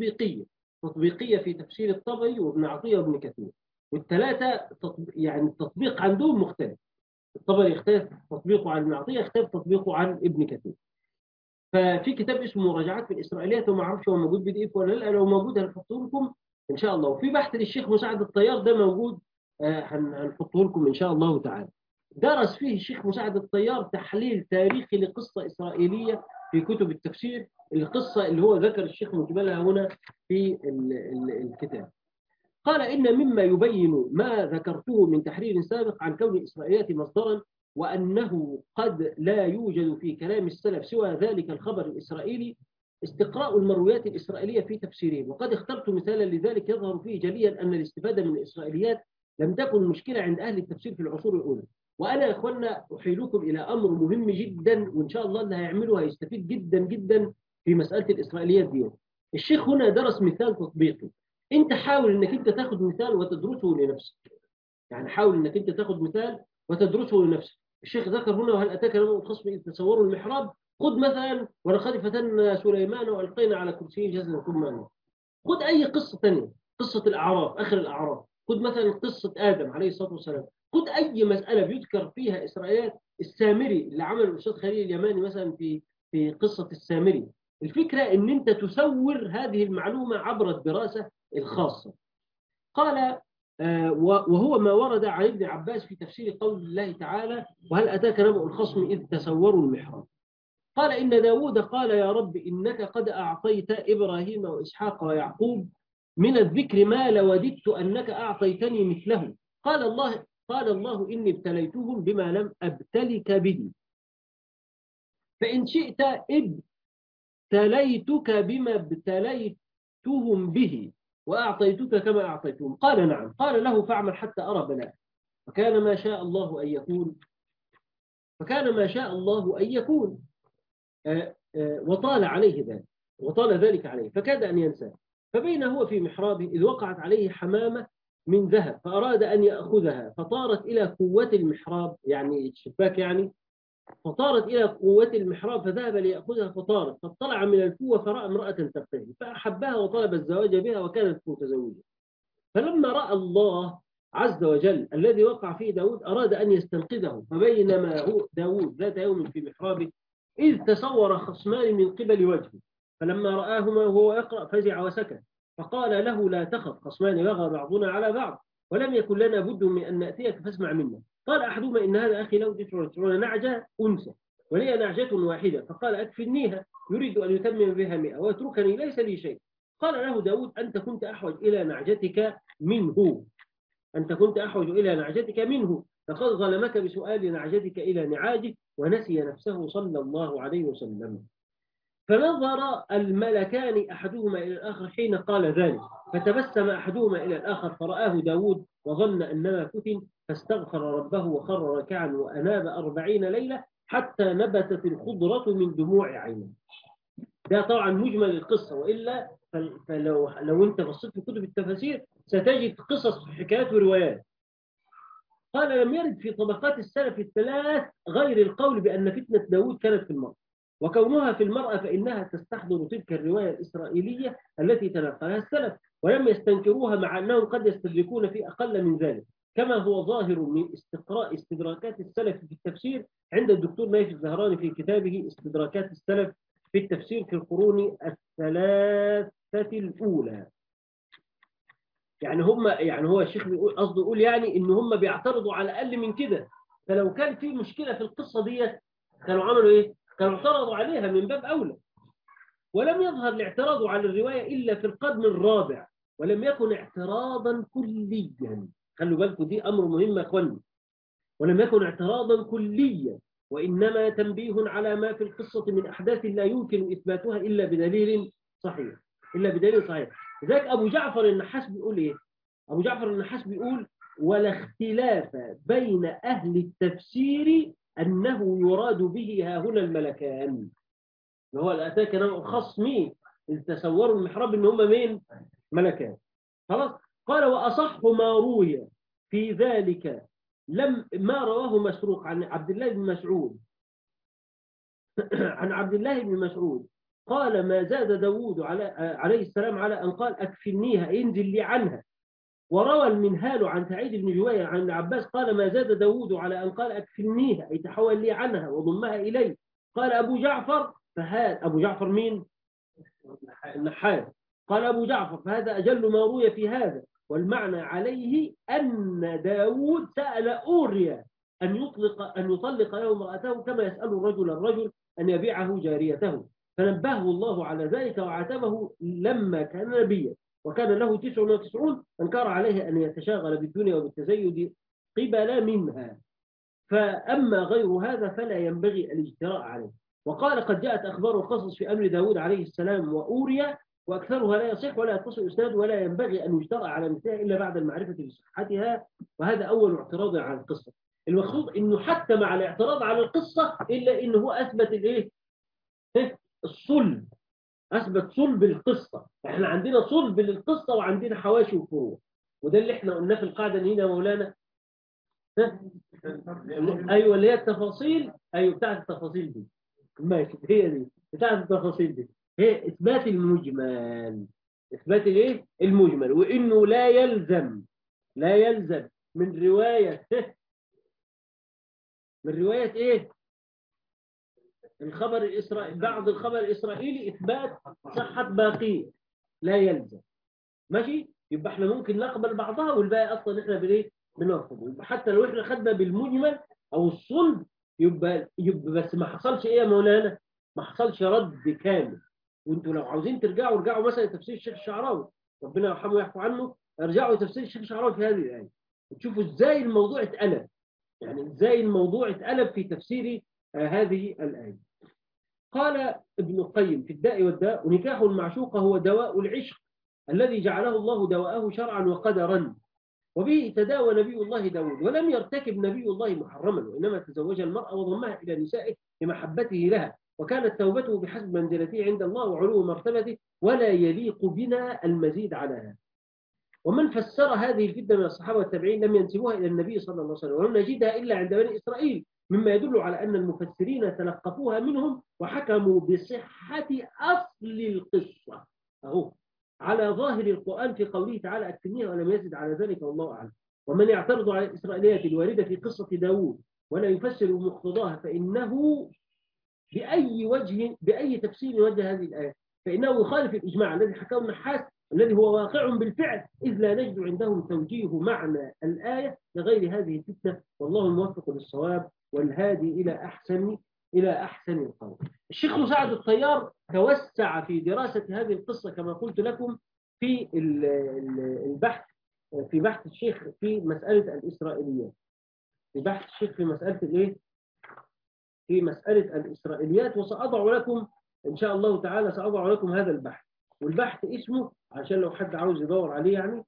وتطبيقيه في تفسير الطبري وابن عطيه وابن كثير، والثلاثه يعني التطبيق عندهم مختلف. الطبري يختلف تطبيقه عن ابن عطيه، يختلف تطبيقه عن ابن كثير. ففي كتاب اسمه مراجعات في الاسرائيليات، وما اعرفش هو موجود بي دي اف ولا لا، لو موجود هنحطه لكم ان شاء الله. وفي بحث للشيخ مساعد الطيار ده موجود هنحطه لكم ان شاء الله تعالى. درس فيه الشيخ مساعد الطيار تحليل تاريخي لقصه اسرائيليه في كتب التفسير، القصه اللي هو ذكر الشيخ مجملها هنا في الكتاب. قال: إن مما يبين ما ذكرته من تحرير سابق عن كون الإسرائيليات مصدرا، وأنه قد لا يوجد في كلام السلف سوى ذلك الخبر الإسرائيلي، استقراء المرويات الإسرائيلية في تفسيرهم. وقد اخترت مثالا لذلك يظهر فيه جليا أن الاستفادة من الإسرائيليات لم تكن مشكلة عند أهل التفسير في العصور الأولى. وأنا يا إخوانا أحيلكم إلى أمر مهم جدا، وإن شاء الله اللي هيعمله هيستفيد جدا جدا في مسألة الإسرائيليات دي. الشيخ هنا درس مثال تطبيقي، انت حاول انك انت تاخد مثال وتدرسه لنفسك، يعني حاول انك انت تاخد مثال وتدرسه لنفسك. الشيخ ذكر هنا: وهل اتاك نبأ الخصم اذ تصوروا المحراب. خد مثلا: ولقد فتنا سليمان والقينا على كرسيه جسدا ثم انه. خد اي قصه ثانيه، قصه الاعراف، اخر الاعراف. خد مثلا قصه ادم عليه الصلاه والسلام. خد اي مساله بيذكر فيها اسرائيليات. السامري اللي عمل الاستاذ خليل اليماني مثلا في قصه السامري. الفكره ان انت تسور هذه المعلومه عبر الدراسه الخاصه. قال: وهو ما ورد عن ابن عباس في تفسير قول الله تعالى: وهل أتاك نبأ الخصم إذ تسوروا المحراب. قال: إن داود قال: يا رب إنك قد أعطيت إبراهيم وإسحاق ويعقوب من الذكر ما لوددت أنك أعطيتني مثله. قال الله إني ابتليتهم بما لم أبتلك به، فإن شئت ابتليتك بما ابتليتهم به وأعطيتك كما أعطيتهم. قال نعم. قال له فاعمل حتى أرى بلاء. فكان ما شاء الله أن يكون وطال ذلك عليه فكاد أن ينساه. فبين هو في محرابه إذ وقعت عليه حمامة من ذهب فأراد أن يأخذها فطارت إلى قوة المحراب، يعني الشباك يعني، فطارت إلى قوة المحراب فذهب ليأخذها فطارت، فاطلع من الكوة فرأى امرأة تبتغي فأحبها وطلب الزواج بها وكانت متزوجة. فلما رأى الله عز وجل الذي وقع فيه داود أراد أن يستنقذه. فبينما هو داود ذات يوم في محرابه إذ تصور خصمان من قبل وجهه، فلما رآهما وهو يقرأ فزع وسكت. فقال له لا تخف، خصمان بغى بعضنا على بعض ولم يكن لنا بد من أن نأتيك فاسمع منا. قال أحدهما إن هذا أخي له 99 نعجة أنثى ولي نعجة واحدة. فقال أكفنيها، يريد أن يتمم بها 100 ويتركني ليس لي شيء. قال له داود أنت كنت أحوج إلى نعجتك منه فقد ظلمك بسؤال نعجتك إلى نعاجه ونسي نفسه صلى الله عليه وسلم. فنظر الملكان أحدهما إلى الآخر حين قال ذلك، فتبسم أحدهما إلى الآخر فرآه داود وظن أنما فتن فاستغفر ربه وخر ركعا وأناب 40 ليلة حتى نبتت الخضرة من دموع عينه. ده طبعا مجمل القصة، وإلا فلو أنت بصيت في كتب التفاسير ستجد قصص حكايات وروايات. قال لم يرد في طبقات السلف الثلاث غير القول بأن فتنة داود كانت في المرأة، وكونها في المرأة فإنها تستحضر تلك الرواية الإسرائيلية التي تنقلها السلف، ولم يستنكروها مع أنهم قد يستدركون في أقل من ذلك، كما هو ظاهر من استقراء استدراكات السلف في التفسير عند الدكتور نايف الزهراني في كتابه استدراكات السلف في التفسير في القرون الثلاثة الأولى. يعني هو الشيخ بيقول قصده يقول يعني ان هم بيعترضوا على اقل من كده، فلو كان في مشكله في القصه دي كانوا عملوا ايه؟ كانوا اعترضوا عليها من باب اولى. ولم يظهر الاعتراض على الروايه الا في القرن الرابع، ولم يكن اعتراضا كليا. خلوا بالكم دي امر مهم يا اخواني. ولم يكن اعتراضا كليا، وانما تنبيه على ما في القصه من احداث لا يمكن اثباتها الا بدليل صحيح. لذلك أبو جعفر النحاس بيقول إيه؟ أبو جعفر النحاس بيقول ولا اختلاف بين أهل التفسير أنه يراد به ها هنا الملكان، اللي هو الأتاك كان خاص مين؟ تصوروا المحراب إن هم مين؟ ملكان. خلاص. قال وأصح ما روي في ذلك ما رواه مسروق عن عبد الله بن مسعود عن عبد الله بن مسعود قال ما زاد داود عليه السلام على أن قال أكفنيها انزل لي عنها. وروى المنهال عن سعيد بن جوير عن العباس قال ما زاد داود على أن قال أكفنيها أي تحول لي عنها وضمها إلي. قال أبو جعفر أبو جعفر مين؟ النحاس. قال أبو جعفر فهذا أجل ما روي في هذا، والمعنى عليه أن داود سأل أوريا أن يطلق له امرأته كما يسأل الرجل أن يبيعه جاريته، فنبهه الله على ذلك وعاتبه لما كان نبيا وكان له 99 أنكر عليه أن يتشاغل بالدنيا وبالتزيد قبل منها، فأما غير هذا فلا ينبغي الاجتراء عليه. وقال قد جاءت أخبار وقصص في أمر داود عليه السلام وأوريا وأكثرها لا يصح ولا يتصل إسناد ولا ينبغي أن يجترأ على مثلها إلا بعد المعرفة بصحتها، وهذا أول اعتراض على القصة. المقصود إنه حتى مع الاعتراض على القصة إلا إنه هو أثبت الإيه؟ الصلب، أثبت صلب القصة. إحنا عندنا صلب للقصة وعندنا حواشي وفروع، وده اللي إحنا قلناه في القاعدة هنا مولانا. أيوة اللي هي التفاصيل، أيوة بتاعت التفاصيل دي ماشي، هي دي بتاعت التفاصيل دي، هي إثبات المجمل، إثبات الإيه؟ المجمل، وإنه لا يلزم من رواية إيه؟ الخبر الإسرائيلي، بعض الخبر الإسرائيلي إثبات صحة باقيه، لا يلزم. ماشي؟ يبقى احنا ممكن نقبل بعضها والباقي أصلا احنا بنرفضه. يبقى حتى لو احنا خدنا بالمجمل أو الصلب يبقى بس ما حصلش إيه يا مولانا؟ ما حصلش رد كامل. وانتوا لو عاوزين ترجعوا ارجعوا مثلا تفسير الشيخ الشعراوي ربنا يرحمه ويعفو عنه، ارجعوا لتفسير الشيخ الشعراوي في هذه الآية وتشوفوا ازاي الموضوع اتقلب، يعني ازاي الموضوع اتقلب في تفسير هذه الآية. قال ابن القيم في الداء والداء: ونكاح المعشوقة هو دواء العشق الذي جعله الله دواءه شرعا وقدرا، وبه تداوى نبي الله داود، ولم يرتكب نبي الله محرما، وإنما تزوج المرأة وضمها إلى نسائه لمحبته لها، وكانت توبته بحسب منزلته عند الله وعلو مرتبته، ولا يليق بنا المزيد على هذا. ومن فسر هذه الفتنة من الصحابة والتابعين لم ينسبوها إلى النبي صلى الله عليه وسلم، ولم نجدها إلا عند بني إسرائيل، مما يدل على أن المفسرين تلقفوها منهم وحكموا بصحة أصل القصة أهو على ظاهر القرآن في قوله تعالى: أكتميها، ولم يزد على ذلك والله أعلم. ومن يعترض على الإسرائيليات الواردة في قصة داود ولا يفسر مقتضاها فإنه بأي تفسير وجه هذه الآية فإنه يخالف الإجماع الذي حكاه النحاس الذي هو واقع بالفعل، إذ لا نجد عندهم توجيه معنى الآية لغير هذه الفتنة، والله الموفق للصواب والهادي إلى أحسن القول. الشيخ مساعد الطيار توسع في دراسة هذه القصة كما قلت لكم في البحث، في بحث الشيخ في مسألة الإسرائيليات، في بحث الشيخ في مسألة الإيه؟ في مسألة الإسرائيليات. وسأضع لكم إن شاء الله تعالى سأضع لكم هذا البحث، والبحث اسمه عشان لو حد عاوز يدور عليه يعني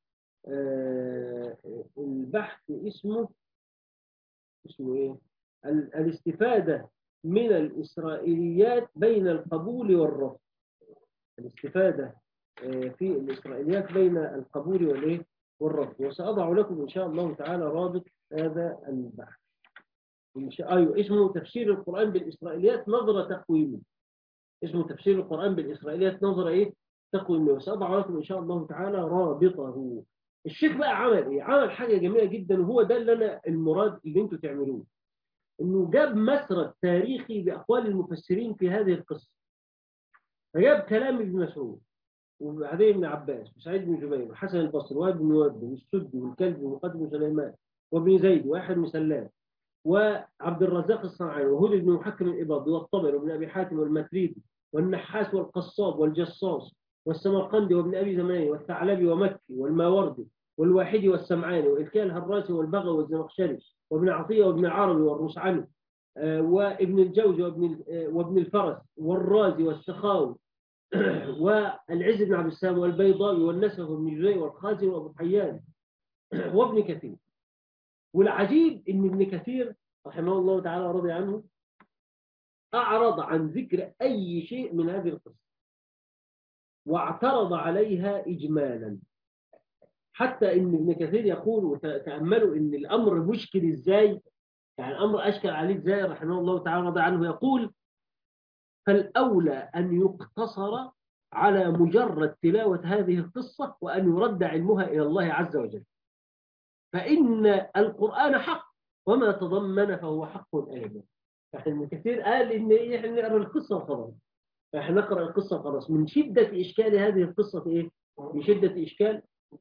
البحث اسمه إيه؟ الاستفادة من الإسرائيليات بين القبول والرفض. الاستفادة في الإسرائيليات بين القبول والإيه؟ والرفض. وسأضع لكم إن شاء الله تعالى رابط هذا البحث. أيوه اسمه تفسير القرآن بالإسرائيليات نظرة تقويمية. اسمه تفسير القرآن بالإسرائيليات نظرة إيه؟ تقويمية. وسأضع لكم إن شاء الله تعالى رابطه. الشيخ بقى عمل إيه؟ عمل حاجة جميلة جدا، وهو ده اللي أنا المراد اللي أنتوا تعملوه، إنه جاب مسرد تاريخي بأقوال المفسرين في هذه القصة. فجاب كلام ابن مسعود وبعدين ابن عباس وسعيد بن جبير وحسن البصري وابن وهب والسدي والكلب ومقدم بن سليمان وابن زيد وأحد بن سلام وعبد الرزاق الصنعاني وهود بن محكم الإباضي والطبري وابن أبي حاتم والمتريدي والنحاس والقصاب والجصاص والسمرقندي وابن أبي زماني والثعلبي ومكي والماوردي والواحدي والسمعاني وإلكال الهراسي والبغوي والزمخشري وابن عطية وابن عربي والرسعني وابن الجوزي وابن الفرس والرازي والسخاوي والعز بن عبد السلام والبيضاوي والنسف وابن جزي والخازن وابو حيان وابن كثير. والعجيب ان ابن كثير رحمه الله تعالى ورضي عنه اعرض عن ذكر اي شيء من هذه القصه واعترض عليها اجمالا، حتى ان ابن كثير يقول وتاملوا ان الامر مشكل ازاي، يعني الامر اشكل عليه ازاي رحمه الله تعالى ورضي عنه. يقول: فالاولى ان يقتصر على مجرد تلاوه هذه القصه وان يرد علمها الى الله عز وجل، فإن القرآن حق وما تضمن فهو حق أيضا. فإحنا كثير قال إن إحنا نقرأ القصة وخلاص، فإحنا نقرأ القصة وخلاص من شدة إشكال هذه القصة إيه؟ من شدة إشكال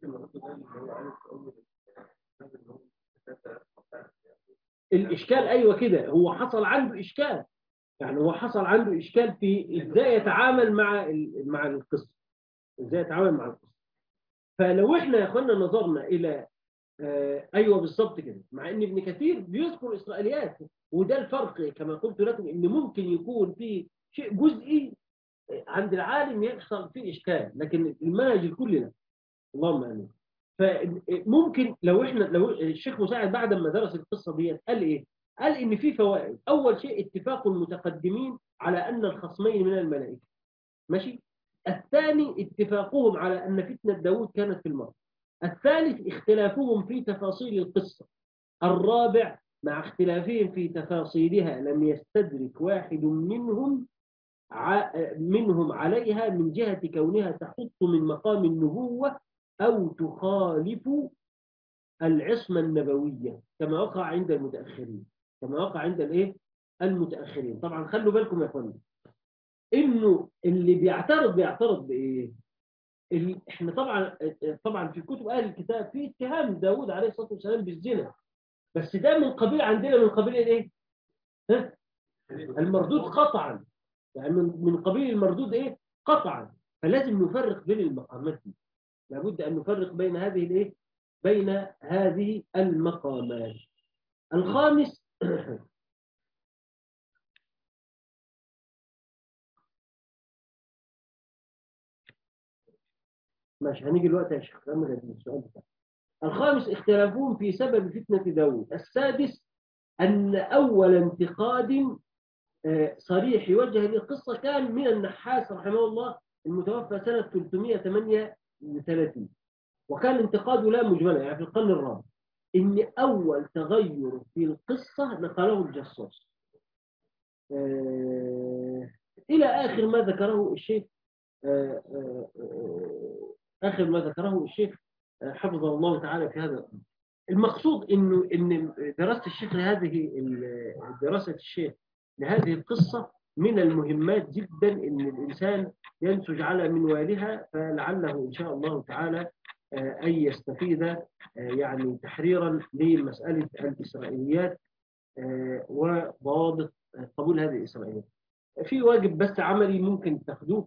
الإشكال. أيوة كده، هو حصل عنده إشكال، يعني هو حصل عنده إشكال في إزاي يتعامل مع القصة، إزاي يتعامل مع القصة. فلو إحنا يا أخوانا نظرنا إلى ايوه بالظبط كده، مع ان ابن كثير بيذكر اسرائيليات، وده الفرق كما قلت لكم، ان ممكن يكون في شيء جزئي عند العالم يحصل فيه اشكال، لكن المنهج الكلي لا. اللهم امين. فممكن لو الشيخ مساعد بعد ما درس القصه دي قال ايه؟ قال ان في فوائد. اول شيء اتفاق المتقدمين على ان الخصمين من الملائكه، ماشي. الثاني اتفاقهم على ان فتنه داود كانت في المرض. الثالث اختلافهم في تفاصيل القصة. الرابع مع اختلافهم في تفاصيلها لم يستدرك واحد منهم عليها من جهة كونها تحط من مقام النبوة أو تخالف العصمة النبوية كما وقع عند المتأخرين، المتأخرين. طبعا خلوا بالكم يا اخواني انه اللي بيعترض بإيه؟ احنا طبعا في كتب اهل الكتاب في اتهام داود عليه الصلاه والسلام بالزنا، بس ده من قبيل الايه؟ المردود قطعا، يعني من قبيل المردود ايه؟ قطعا. فلازم نفرق بين المقامات دي، لابد أن نفرق بين هذه الإيه؟ بين هذه المقامات. الخامس ماشي، هنيجي دلوقتي يا شيخ السؤال بتاعك. الخامس اختلافهم في سبب فتنة داود. السادس أن أول انتقاد صريح يوجه هذه القصة كان من النحاس رحمه الله المتوفى سنة 338، وكان انتقاده لا مجملا يعني في القرن الرابع، إن أول تغير في القصة نقله الجصاص إلى آخر ما ذكره الشيخ آخر ما ذكره الشيخ حفظه الله تعالى في هذا الأمر. المقصود إن دراسة الشيخ دراسة الشيخ لهذه القصة من المهمات جدا، إن الإنسان ينتج على منوالها، فلعله إن شاء الله تعالى أن يستفيد يعني تحريرا لمسألة الإسرائيليات وضوابط قبول هذه الإسرائيليات. في واجب بس عملي ممكن تاخدوه،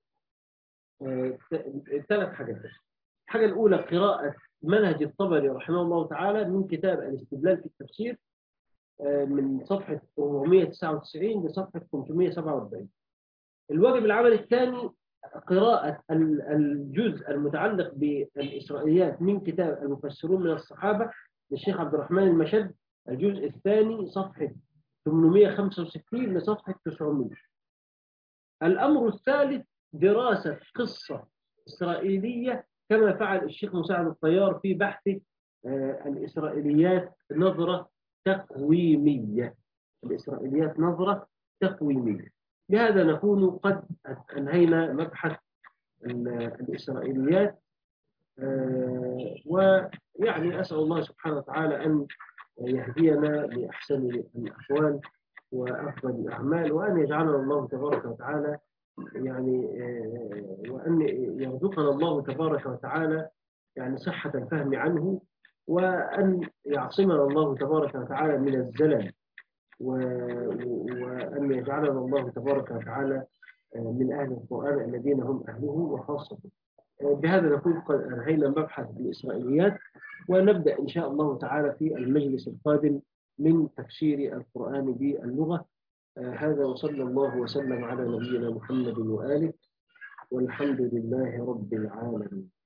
3 حاجات بس. الحاجة الأولى قراءة منهج الطبري رحمه الله تعالى من كتاب الاستدلال في التفسير من صفحة 499 لصفحة 547. الواجب العملي الثاني قراءة الجزء المتعلق بالإسرائيليات من كتاب المفسرون من الصحابة للشيخ عبد الرحمن المشد، الجزء الثاني صفحة 865 لصفحة 900. الأمر الثالث دراسة قصة إسرائيلية كما فعل الشيخ مساعد الطيار في بحث الإسرائيليات نظرة تقويمية. الإسرائيليات نظرة تقويمية. بهذا نكون قد أنهينا مبحث الإسرائيليات، ويعني أسأل الله سبحانه وتعالى أن يهدينا لأحسن الأحوال وأفضل الأعمال، وأن يجعلنا الله تبارك وتعالى يعني وأن يرزقنا الله تبارك وتعالى يعني صحة الفهم عنه، وأن يعصمنا الله تبارك وتعالى من الزلل، وأن يجعلنا الله تبارك وتعالى من أهل القرآن الذين هم أهله وخاصته. بهذا نكون قد أنهينا مبحث الإسرائيليات، ونبدأ إن شاء الله تعالى في المجلس القادم من تفسير القرآن باللغة. هذا وصلى الله وسلم على نبينا محمد وآله، والحمد لله رب العالمين.